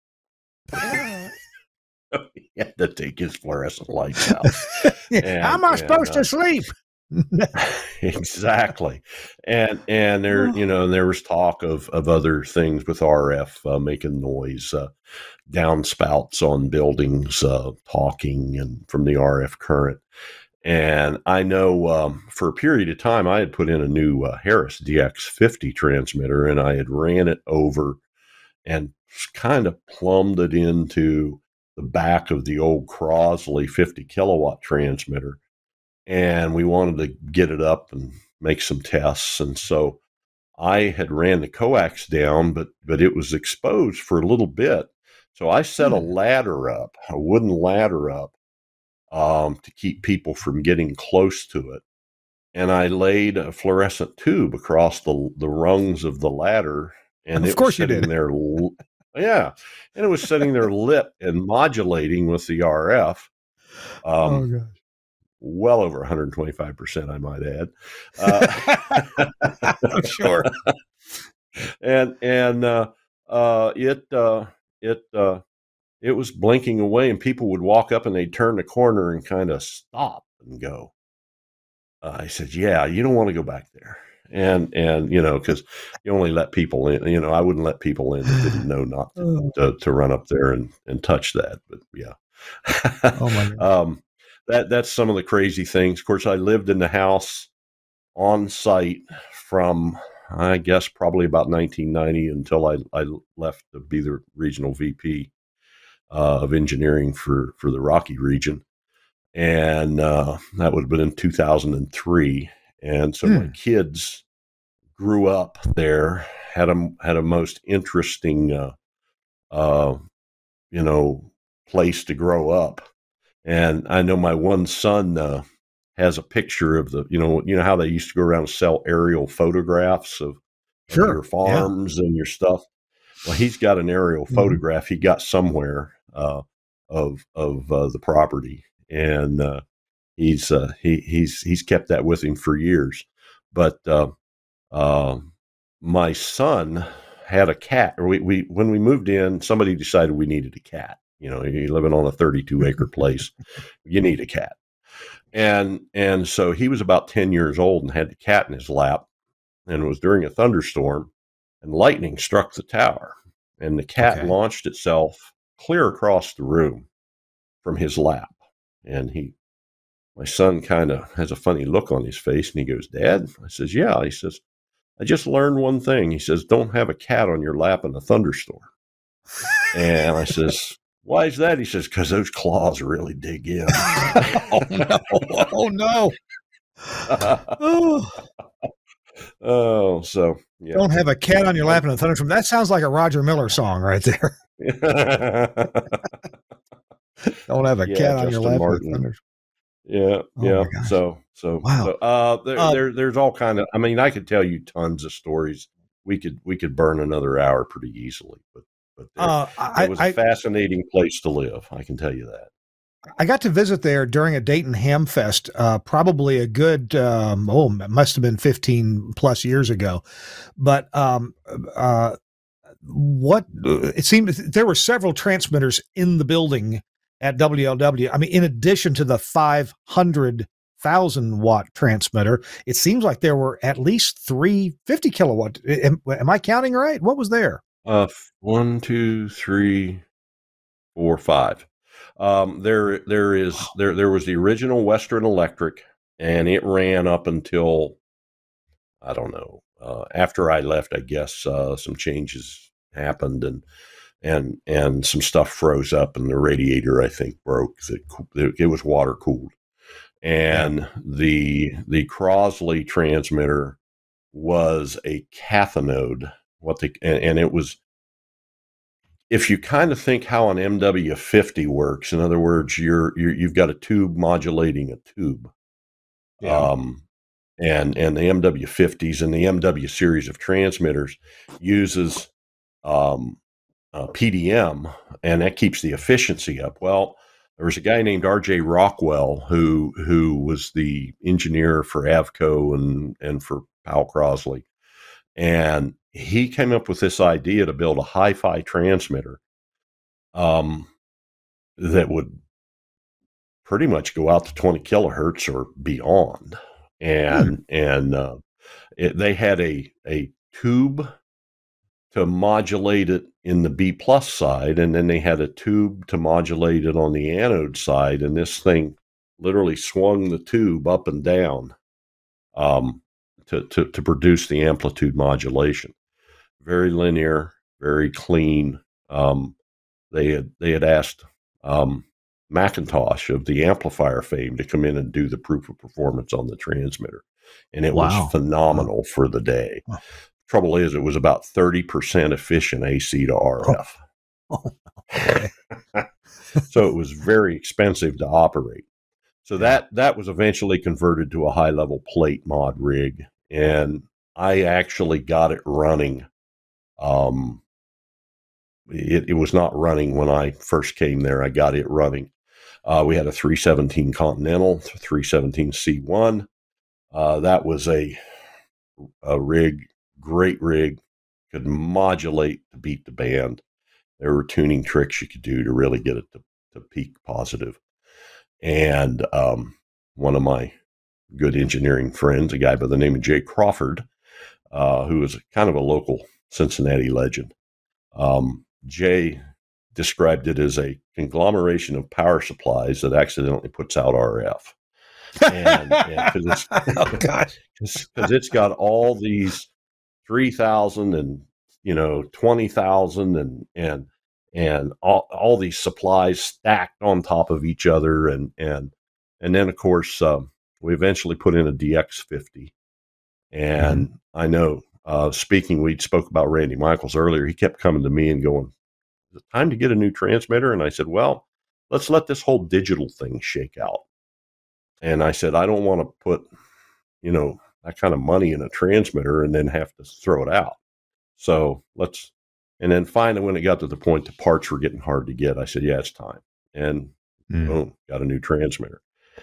He had to take his fluorescent lights out. And, how am I and, supposed uh, to sleep? Exactly. And, and there, you know, there was talk of, of other things with R F uh, making noise, uh, downspouts on buildings, uh, talking and from the R F current. And I know um, for a period of time, I had put in a new uh, Harris D X fifty transmitter, and I had ran it over and kind of plumbed it into the back of the old Crosley fifty kilowatt transmitter, and we wanted to get it up and make some tests. And so I had ran the coax down, but but it was exposed for a little bit. So I set a ladder up, a wooden ladder up, um, to keep people from getting close to it. And I laid a fluorescent tube across the the rungs of the ladder, and of it course was sitting you did. there. Yeah, and it was sitting there lit and modulating with the R F. Um, oh gosh. Well over one hundred twenty-five percent, I might add. Uh, I'm sure. and and uh, uh, it uh, it uh, it was blinking away, and people would walk up and they'd turn the corner and kind of stop and go. Uh, I said, "Yeah, you don't want to go back there." And and you know, because you only let people in. You know, I wouldn't let people in that didn't know not to, to, to run up there and, and touch that. But yeah. Oh my God. um, that that's some of the crazy things. Of course, I lived in the house on site from, I guess, probably about nineteen ninety until I, I left to be the regional V P uh, of engineering for, for the Rocky region. And uh, that would have been in two thousand three. And so hmm. my kids grew up there, had a, had a most interesting, uh, uh, you know, place to grow up. And I know my one son uh, has a picture of the, you know, you know how they used to go around and sell aerial photographs of, sure. of your farms yeah. and your stuff. Well, he's got an aerial mm-hmm. photograph he got somewhere uh, of of uh, the property, and uh, he's uh, he he's he's kept that with him for years. But uh, uh, my son had a cat. Or we we when we moved in, somebody decided we needed a cat. You know, you're living on a thirty-two acre place, you need a cat. And and so he was about ten years old and had the cat in his lap, and it was during a thunderstorm, and lightning struck the tower, and the cat okay. launched itself clear across the room from his lap. And he, my son kind of has a funny look on his face, and he goes, "Dad?" I says, "Yeah." He says, "I just learned one thing." He says, "Don't have a cat on your lap in a thunderstorm." And I says, "Why is that?" He says, "Because those claws really dig in." Oh, no. Oh, no. oh. oh, so, yeah. Don't have a cat on your lap in a thunderstorm. That sounds like a Roger Miller song right there. Don't have a yeah, cat on Justin your lap Martin. in a thunderstorm. Yeah, Oh, yeah. my gosh. So, so, Wow. so, uh, there, Uh, there, there's all kind of, I mean, I could tell you tons of stories. We could, we could burn another hour pretty easily, but, but there, Uh, I, it was a I, fascinating place to live. I can tell you that. I got to visit there during a Dayton Ham Fest, uh, probably a good, um, oh, it must have been fifteen plus years ago. But um, uh, what it seemed there were several transmitters in the building at W L W. I mean, in addition to the five hundred thousand watt transmitter, it seems like there were at least three fifty kilowatt. Am, am I counting right? What was there? Uh, one, two, three, four, five. Um, there, there is, there, there was the original Western Electric, and it ran up until, I don't know, uh, after I left, I guess, uh, some changes happened, and, and, and some stuff froze up, and the radiator, I think, broke. It, it was water cooled. And yeah. the, the Crosley transmitter was a cathinode, what they, and, and it was, if you kind of think how an M W fifty works, in other words, you're, you're you've got a tube modulating a tube, yeah. um, and and the M W fifties and the M W series of transmitters uses um, uh, P D M, and that keeps the efficiency up. Well, there was a guy named R J Rockwell who who was the engineer for Avco and and for Powell Crosley, and he came up with this idea to build a hi-fi transmitter um, that would pretty much go out to twenty kilohertz or beyond. And, hmm. and uh, it, they had a, a tube to modulate it in the B plus side. And then they had a tube to modulate it on the anode side. And this thing literally swung the tube up and down um, to, to, to produce the amplitude modulation. Very linear, very clean. Um, they had they had asked um, McIntosh of the amplifier fame to come in and do the proof of performance on the transmitter. And it Wow. was phenomenal for the day. Wow. Trouble is, it was about thirty percent efficient A C to R F. Oh, okay. So it was very expensive to operate. So that, that was eventually converted to a high-level plate mod rig. And I actually got it running. Um, it, it was not running when I first came there. I got it running. Uh, we had a three seventeen Continental, three seventeen C one. Uh, that was a, a rig, great rig, could modulate to beat the band. There were tuning tricks you could do to really get it to, to peak positive. And um, one of my good engineering friends, a guy by the name of Jay Crawford, uh, who is kind of a local Cincinnati legend, um, Jay described it as a conglomeration of power supplies that accidentally puts out R F. And, and cause it's, oh, gosh. Because it's got all these three thousand and, you know, twenty thousand and, and, and all, all these supplies stacked on top of each other. And, and, and then, of course, um, we eventually put in a D X fifty. And mm-hmm. I know, uh, speaking, we spoke about Randy Michaels earlier. He kept coming to me and going, is it time to get a new transmitter? And I said, well, let's let this whole digital thing shake out. And I said, I don't want to put, you know, that kind of money in a transmitter and then have to throw it out. So let's, and then finally, when it got to the point the parts were getting hard to get, I said, yeah, it's time. And mm. boom, got a new transmitter.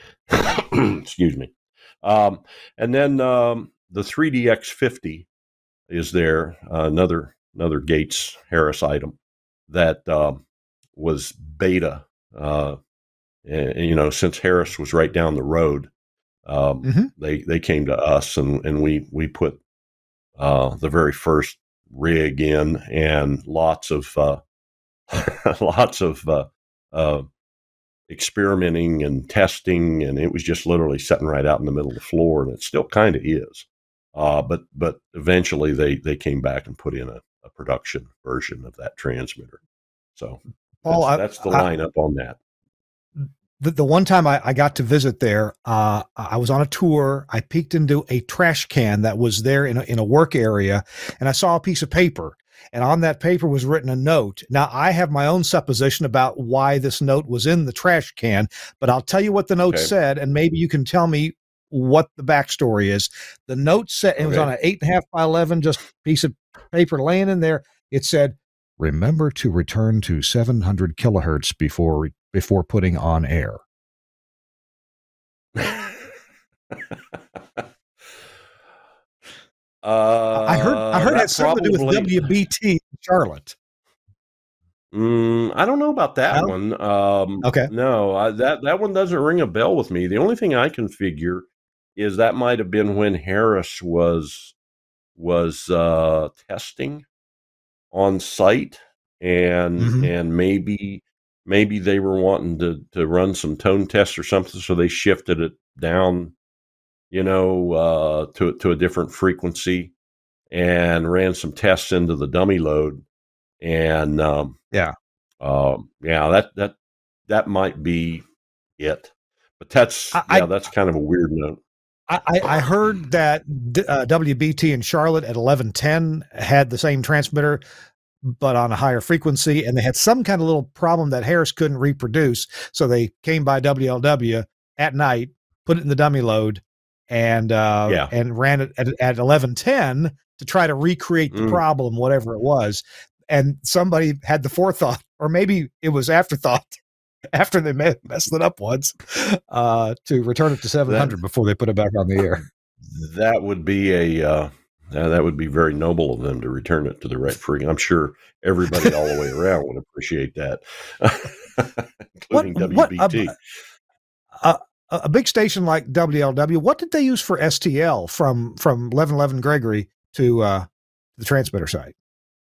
Excuse me. Um, and then um, the three D X fifty is there, uh, another, another Gates Harris item that um, was beta. Uh, and, you know, since Harris was right down the road, um, mm-hmm. they, they came to us and, and we, we put uh, the very first rig in and lots of, uh, lots of uh, uh, experimenting and testing. And it was just literally sitting right out in the middle of the floor. And it still kind of is. Uh, but, but eventually they, they came back and put in a, a production version of that transmitter. So Paul, that's, I, that's the I, lineup on that. The, the one time I, I got to visit there, uh, I was on a tour. I peeked into a trash can that was there in a, in a work area, and I saw a piece of paper. And on that paper was written a note. Now, I have my own supposition about why this note was in the trash can, but I'll tell you what the note okay. said, and maybe you can tell me what the backstory is. The note said, it was okay. on an eight and a half by eleven, just piece of paper laying in there. It said, remember to return to seven hundred kilohertz before before putting on air. uh, I heard I heard it had something probably, to do with W B T in Charlotte. Mm, I don't know about that one. Um, okay. No, I, that, that one doesn't ring a bell with me. The only thing I can figure is that might have been when Harris was was uh, testing on site, and mm-hmm. and maybe maybe they were wanting to to run some tone tests or something, so they shifted it down, you know, uh, to to a different frequency, and ran some tests into the dummy load, and um, yeah, um, yeah, that that that might be it, but that's I, yeah, that's kind of a weird note. I, I heard that uh, W B T in Charlotte at eleven ten had the same transmitter, but on a higher frequency, and they had some kind of little problem that Harris couldn't reproduce. So they came by W L W at night, put it in the dummy load, and uh, yeah. and ran it at, at eleven ten to try to recreate the mm. problem, whatever it was. And somebody had the forethought, or maybe it was afterthought, after they messed it up once, uh, to return it to seven hundred that, before they put it back on the air. That would be a uh, that would be very noble of them to return it to the right frequency. I'm sure everybody all the way around would appreciate that, including what, W B T. What, a, a, a big station like W L W, what did they use for S T L from from eleven eleven Gregory to uh, the transmitter site?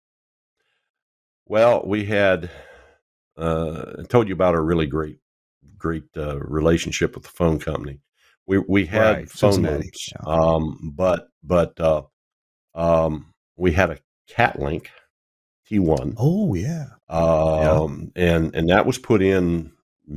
Well, we had. Uh, I told you about a really great, great uh, relationship with the phone company. We we had right, phone modes, yeah. um, but but uh, um, we had a Catlink T one. Oh yeah. Um, yeah. and and that was put in.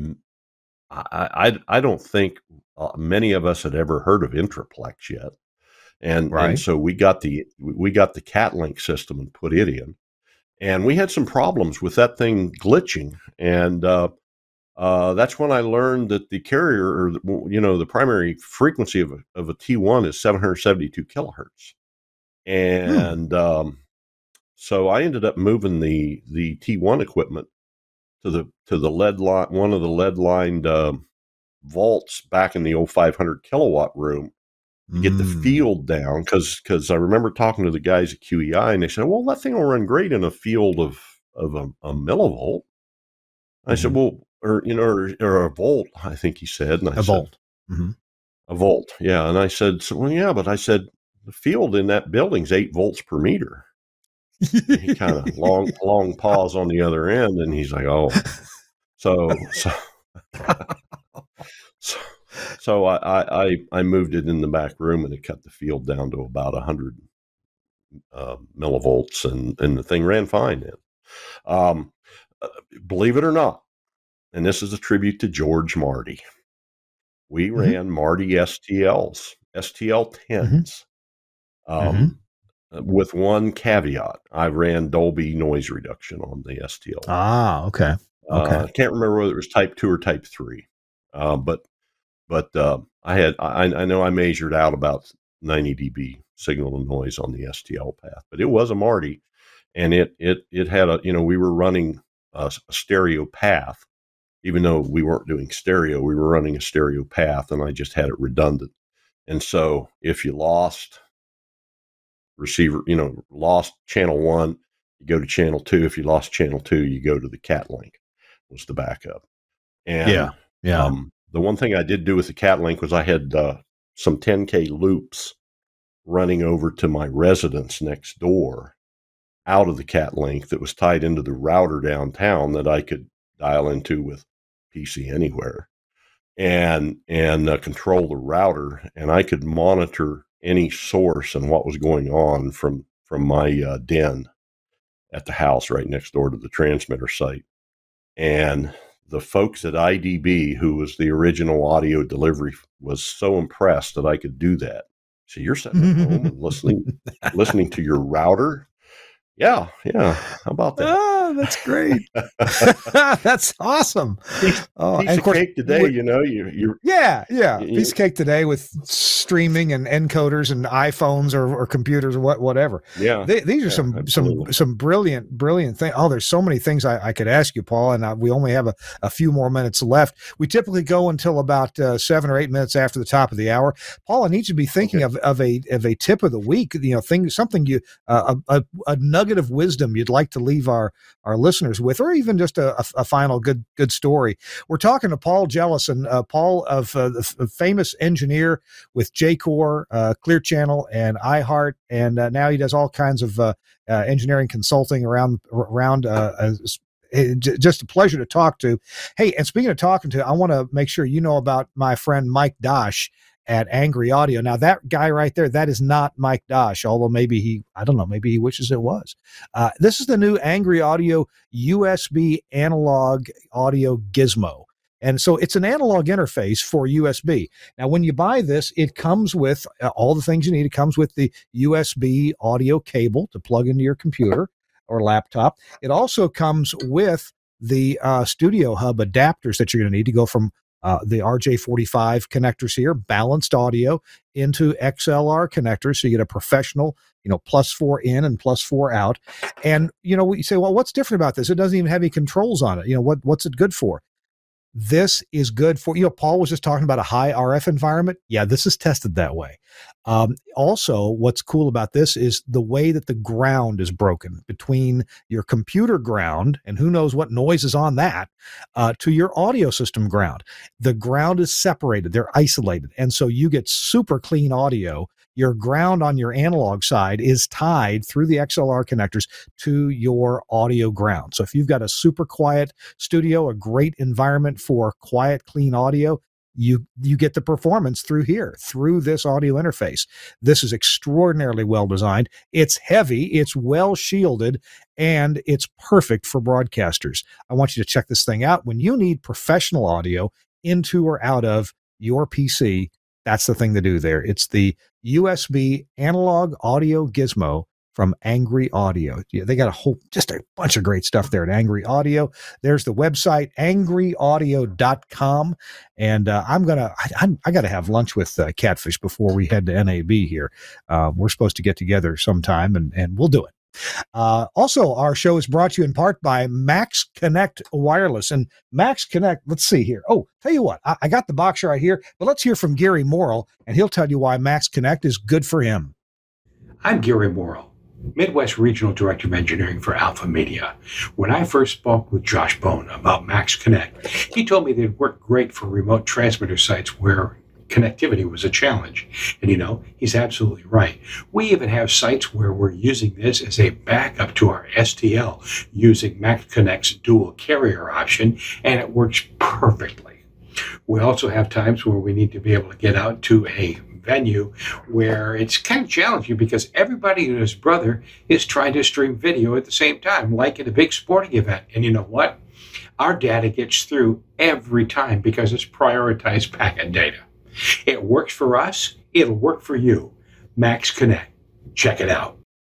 I I, I don't think uh, many of us had ever heard of Intraplex yet, and right. and so we got the we got the CatLink system and put it in, and we had some problems with that thing glitching, and uh, uh, that's when I learned that the carrier, or the, you know, the primary frequency of a, of a T one is seven hundred seventy-two kilohertz, and hmm. um, so I ended up moving the the T one equipment to the to the lead line, one of the lead lined uh, vaults back in the old five hundred kilowatt room to get mm. the field down, because because I remember talking to the guys at Q E I, and they said, "Well, that thing will run great in a field of of a, a millivolt." I mm-hmm. said, "Well, or you know, or, or a volt," I think he said, and I a said, volt, mm-hmm. a volt, yeah. And I said, "So, well, yeah, but I said the field in that building's eight volts per meter." He kind of long, long pause on the other end, and he's like, "Oh, so, so, so, so I, I, I moved it in the back room, and it cut the field down to about a hundred uh, millivolts, and and the thing ran fine then. Um, uh, believe it or not, and this is a tribute to George Marty. We mm-hmm. ran Marty S T Ls, S T L tens. Mm-hmm. Um, mm-hmm. With one caveat, I ran Dolby noise reduction on the S T L. Ah, okay. Okay. Uh, I can't remember whether it was type two or type three, uh, but but uh, I had I, I know I measured out about ninety decibel signal to noise on the S T L path, but it was a Marty, and it it it had a you know we were running a, a stereo path, even though we weren't doing stereo, we were running a stereo path, and I just had it redundant, and so if you lost receiver, you know, lost channel one, you go to channel two. If you lost channel two, you go to the CatLink, was the backup. And yeah, yeah. Um, the one thing I did do with the CatLink was I had uh, some ten K loops running over to my residence next door out of the CatLink that was tied into the router downtown that I could dial into with P C Anywhere and, and uh, control the router. And I could monitor any source and what was going on from from my uh, den at the house right next door to the transmitter site. And the folks at I D B, who was the original audio delivery, was so impressed that I could do that. So you're sitting at home and listening listening to your router? Yeah, yeah. How about that? Oh, that's great. That's awesome. Piece, oh, piece and of, of cake today, you know. You, you yeah, yeah. You, piece of cake today with streaming and encoders and iPhones or, or computers or what, whatever. Yeah, they, these are yeah, some absolutely. some some brilliant, brilliant things. Oh, there's so many things I, I could ask you, Paul, and I, we only have a, a few more minutes left. We typically go until about uh, seven or eight minutes after the top of the hour. Paul, I need you to be thinking okay. of, of a of a tip of the week. You know, thing something you uh, a, a, a nugget of wisdom you'd like to leave our our listeners with, or even just a, a, a final good good story. We're talking to Paul Jellison, uh, Paul of uh, the f- famous engineer with Jacor, uh, Clear Channel, and iHeart, and uh, now he does all kinds of uh, uh, engineering consulting around around. Uh, uh, just a pleasure to talk to. Hey, and speaking of talking to, I want to make sure you know about my friend Mike Dosh at Angry Audio. Now that guy right there, that is not Mike Dosh, although maybe he, I don't know, maybe he wishes it was. Uh, this is the new Angry Audio U S B analog audio gizmo. And so it's an analog interface for U S B. Now, when you buy this, it comes with uh, all the things you need. It comes with the U S B audio cable to plug into your computer or laptop. It also comes with the uh, Studio Hub adapters that you're going to need to go from Uh, the R J forty-five connectors here, balanced audio, into X L R connectors. So you get a professional, you know, plus four in and plus four out. And, you know, you say, well, what's different about this? It doesn't even have any controls on it. You know, what what's it good for? This is good for, you know, Paul was just talking about a high R F environment. Yeah, this is tested that way. Um, also, what's cool about this is the way that the ground is broken between your computer ground, and who knows what noise is on that, uh, to your audio system ground. The ground is separated. They're isolated. And so you get super clean audio. Your ground on your analog side is tied through the X L R connectors to your audio ground. So if you've got a super quiet studio, a great environment for quiet, clean audio, you you get the performance through here, through this audio interface. This is extraordinarily well designed. It's heavy, it's well shielded, and it's perfect for broadcasters. I want you to check this thing out. When you need professional audio into or out of your P C, that's the thing to do there. It's the U S B analog audio gizmo from Angry Audio. Yeah, they got a whole, just a bunch of great stuff there at Angry Audio. There's the website, angry audio dot com. And uh, I'm going to, I, I got to have lunch with uh, Catfish before we head to N A B here. Uh, we're supposed to get together sometime, and, and we'll do it. Uh, also, our show is brought to you in part by Max Connect Wireless. And Max Connect, let's see here. Oh, tell you what, I, I got the box right here, but let's hear from Gary Morrill, and he'll tell you why Max Connect is good for him. I'm Gary Morrill, Midwest Regional Director of Engineering for Alpha Media. When I first spoke with Josh Bone about Max Connect, he told me they'd work great for remote transmitter sites where connectivity was a challenge. And you know, he's absolutely right. We even have sites where we're using this as a backup to our S T L using Max Connect's dual carrier option, and it works perfectly. We also have times where we need to be able to get out to a venue where it's kind of challenging because everybody and his brother is trying to stream video at the same time, like at a big sporting event. And you know what? Our data gets through every time because it's prioritized packet data. It works for us. It'll work for you. Max Connect. Check it out.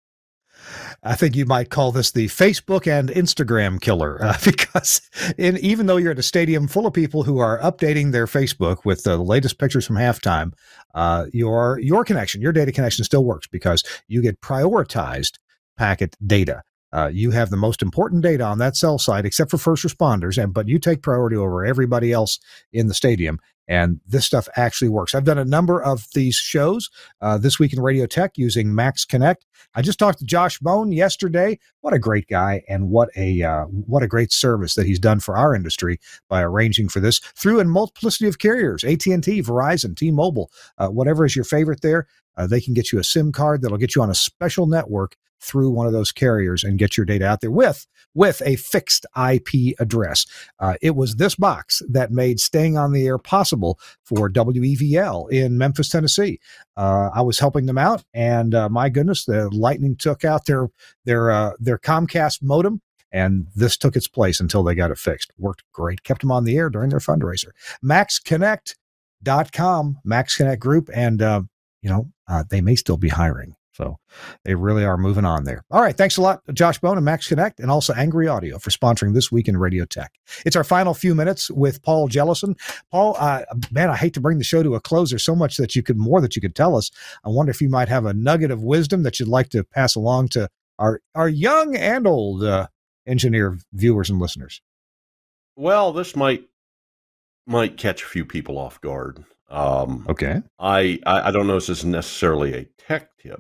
I think you might call this the Facebook and Instagram killer, uh, because in, even though you're at a stadium full of people who are updating their Facebook with the latest pictures from halftime, uh, your your connection, your data connection still works because you get prioritized packet data. Uh, you have the most important data on that cell site, except for first responders, and but you take priority over everybody else in the stadium. And this stuff actually works. I've done a number of these shows uh, this week in Radio Tech using Max Connect. I just talked to Josh Bone yesterday. What a great guy, and what a uh, what a great service that he's done for our industry by arranging for this through a multiplicity of carriers: A T and T, Verizon, T-Mobile, uh, whatever is your favorite there. Uh, they can get you a SIM card that'll get you on a special network through one of those carriers and get your data out there with with a fixed I P address. Uh, it was this box that made staying on the air possible for W E V L in Memphis, Tennessee. Uh, I was helping them out, and uh, my goodness, the lightning took out their their uh, their Comcast modem, and this took its place until they got it fixed. Worked great. Kept them on the air during their fundraiser. max connect dot com, Max Connect Group, and uh, you know uh, they may still be hiring. So they really are moving on there. All right. Thanks a lot, Josh Bone and Max Connect, and also Angry Audio for sponsoring This Week in Radio Tech. It's our final few minutes with Paul Jellison. Paul, uh, man, I hate to bring the show to a close. There's so much that you could, more that you could tell us. I wonder if you might have a nugget of wisdom that you'd like to pass along to our, our young and old uh, engineer viewers and listeners. Well, this might, might catch a few people off guard. Um, okay. I, I, I don't know if this is necessarily a tech tip,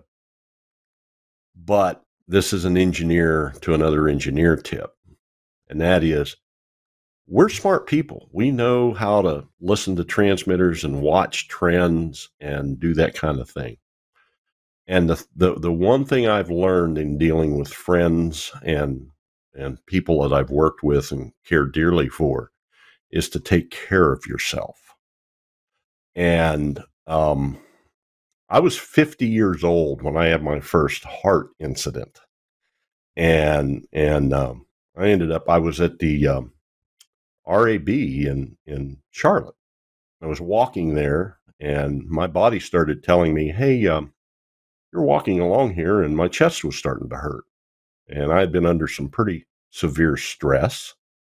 but this is an engineer to another engineer tip. And that is, we're smart people. We know how to listen to transmitters and watch trends and do that kind of thing. And the the, the one thing I've learned in dealing with friends and and people that I've worked with and care dearly for is to take care of yourself. And um I was fifty years old when I had my first heart incident, and and um, I ended up. I was at the um, R A B in in Charlotte. I was walking there, and my body started telling me, "Hey, um, you're walking along here," and my chest was starting to hurt, and I had been under some pretty severe stress.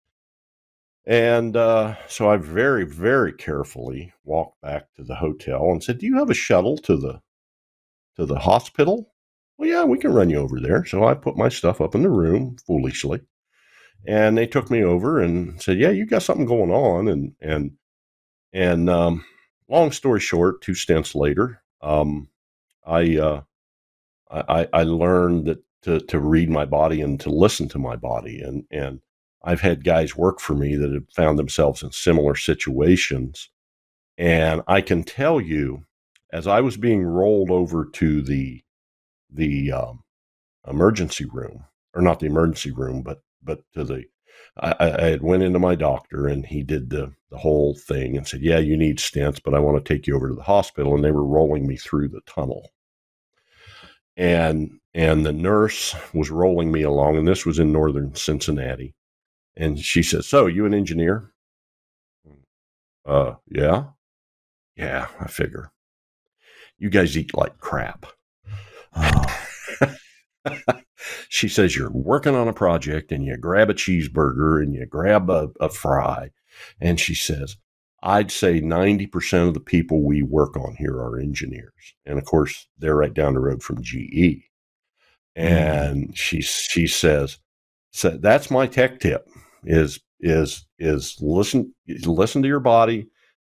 And uh, so I very, very carefully walked back to the hotel and said, "Do you have a shuttle to the to the hospital?" "Well, yeah, we can run you over there." So I put my stuff up in the room foolishly, and they took me over and said, "Yeah, you got something going on." And and and um, long story short, two stints later, um, I, uh, I I learned that to to read my body and to listen to my body, and and. I've had guys work for me that have found themselves in similar situations. And I can tell you, as I was being rolled over to the the um, emergency room, or not the emergency room, but but to the I, I had went into my doctor, and he did the, the whole thing and said, yeah, you need stents, but I want to take you over to the hospital. And they were rolling me through the tunnel. And, and the nurse was rolling me along, and this was in northern Cincinnati. And she said, so you an engineer? Uh, yeah. Yeah, I figure. You guys eat like crap. Oh. She says, you're working on a project and you grab a cheeseburger and you grab a, a fry. And she says, I'd say ninety percent of the people we work on here are engineers. And of course, they're right down the road from G E. And mm. she, she says, so that's my tech tip is, is, is listen, listen to your body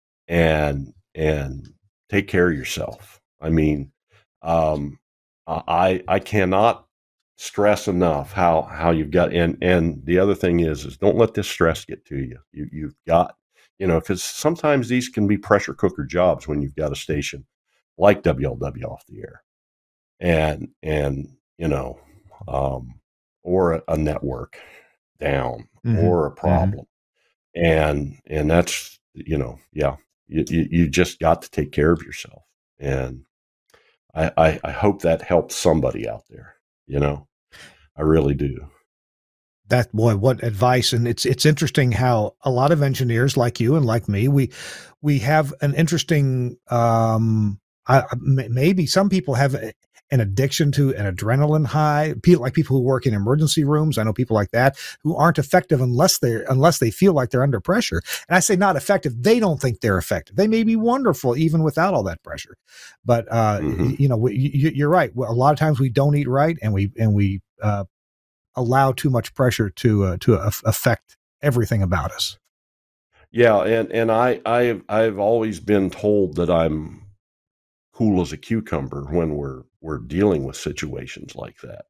and, and take care of yourself. I mean, um, I, I cannot stress enough how, how you've got, and, and the other thing is, is don't let this stress get to you. You, you've got, you know, cause sometimes these can be pressure cooker jobs when you've got a station like W L W off the air and, and, you know, um, or a, a network down mm-hmm. or a problem. Mm-hmm. And, and that's, you know, yeah, you, you, you just got to take care of yourself. And I, I, I hope that helps somebody out there. You know, I really do. That boy, what advice. And it's, it's interesting how a lot of engineers like you and like me, we, we have an interesting, um, I, maybe some people have an addiction to an adrenaline high, people like people who work in emergency rooms. I know people like that who aren't effective unless they're, unless they feel like they're under pressure. And I say not effective. They don't think they're effective. They may be wonderful even without all that pressure. But, uh, mm-hmm. you know, we, you, you're right. A lot of times we don't eat right and we, and we, uh, allow too much pressure to, uh, to uh, affect everything about us. Yeah. And, and I, I've, I've always been told that I'm cool as a cucumber when we're, we're dealing with situations like that.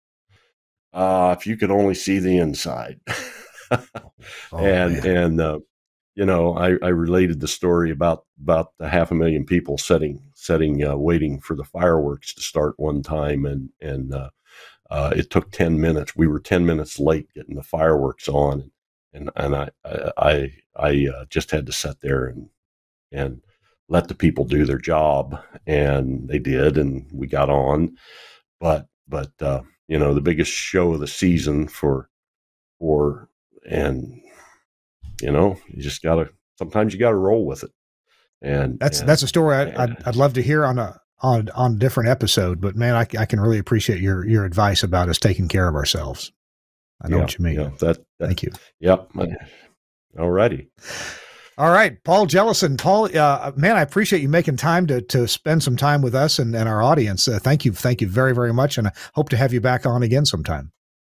Uh, if you could only see the inside. oh, and, man. and, uh, you know, I, I related the story about, about the half a million people setting, setting, uh, waiting for the fireworks to start one time. And, and, uh, uh, it took ten minutes. We were ten minutes late getting the fireworks on. And, and I, I, I, uh, just had to sit there and, and let the people do their job, and they did, and we got on. But, but, uh, you know, the biggest show of the season for, for, and, you know, you just gotta, sometimes you gotta roll with it. And that's, and, that's a story I, I'd, I'd love to hear on a, on, on a different episode, but man, I, I can really appreciate your, your advice about us taking care of ourselves. I know yeah, what you mean. Yeah, that, that, Thank you. Yep. All righty. All right, Paul Jellison. Paul, uh, man, I appreciate you making time to to spend some time with us and, and our audience. Uh, thank you. Thank you very, very much. And I hope to have you back on again sometime.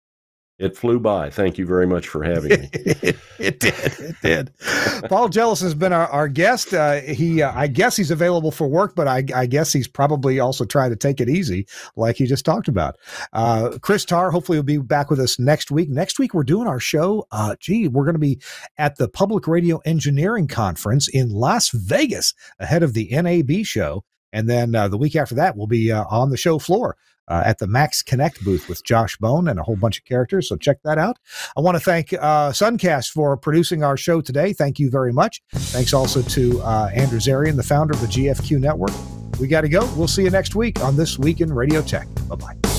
It flew by. Thank you very much for having me. it, it did. It did. Paul Jellison has been our, our guest. Uh, he, uh, I guess he's available for work, but I, I guess he's probably also trying to take it easy, like he just talked about. Uh, Chris Tarr, hopefully, will be back with us next week. Next week, we're doing our show. Uh, gee, we're going to be at the Public Radio Engineering Conference in Las Vegas ahead of the N A B show. And then uh, the week after that, we'll be uh, on the show floor. Uh, at the Max Connect booth with Josh Bone and a whole bunch of characters. So check that out. I want to thank uh, Suncast for producing our show today. Thank you very much. Thanks also to uh, Andrew Zarian, the founder of the G F Q Network. We got to go. We'll see you next week on This Week in Radio Tech. Bye-bye.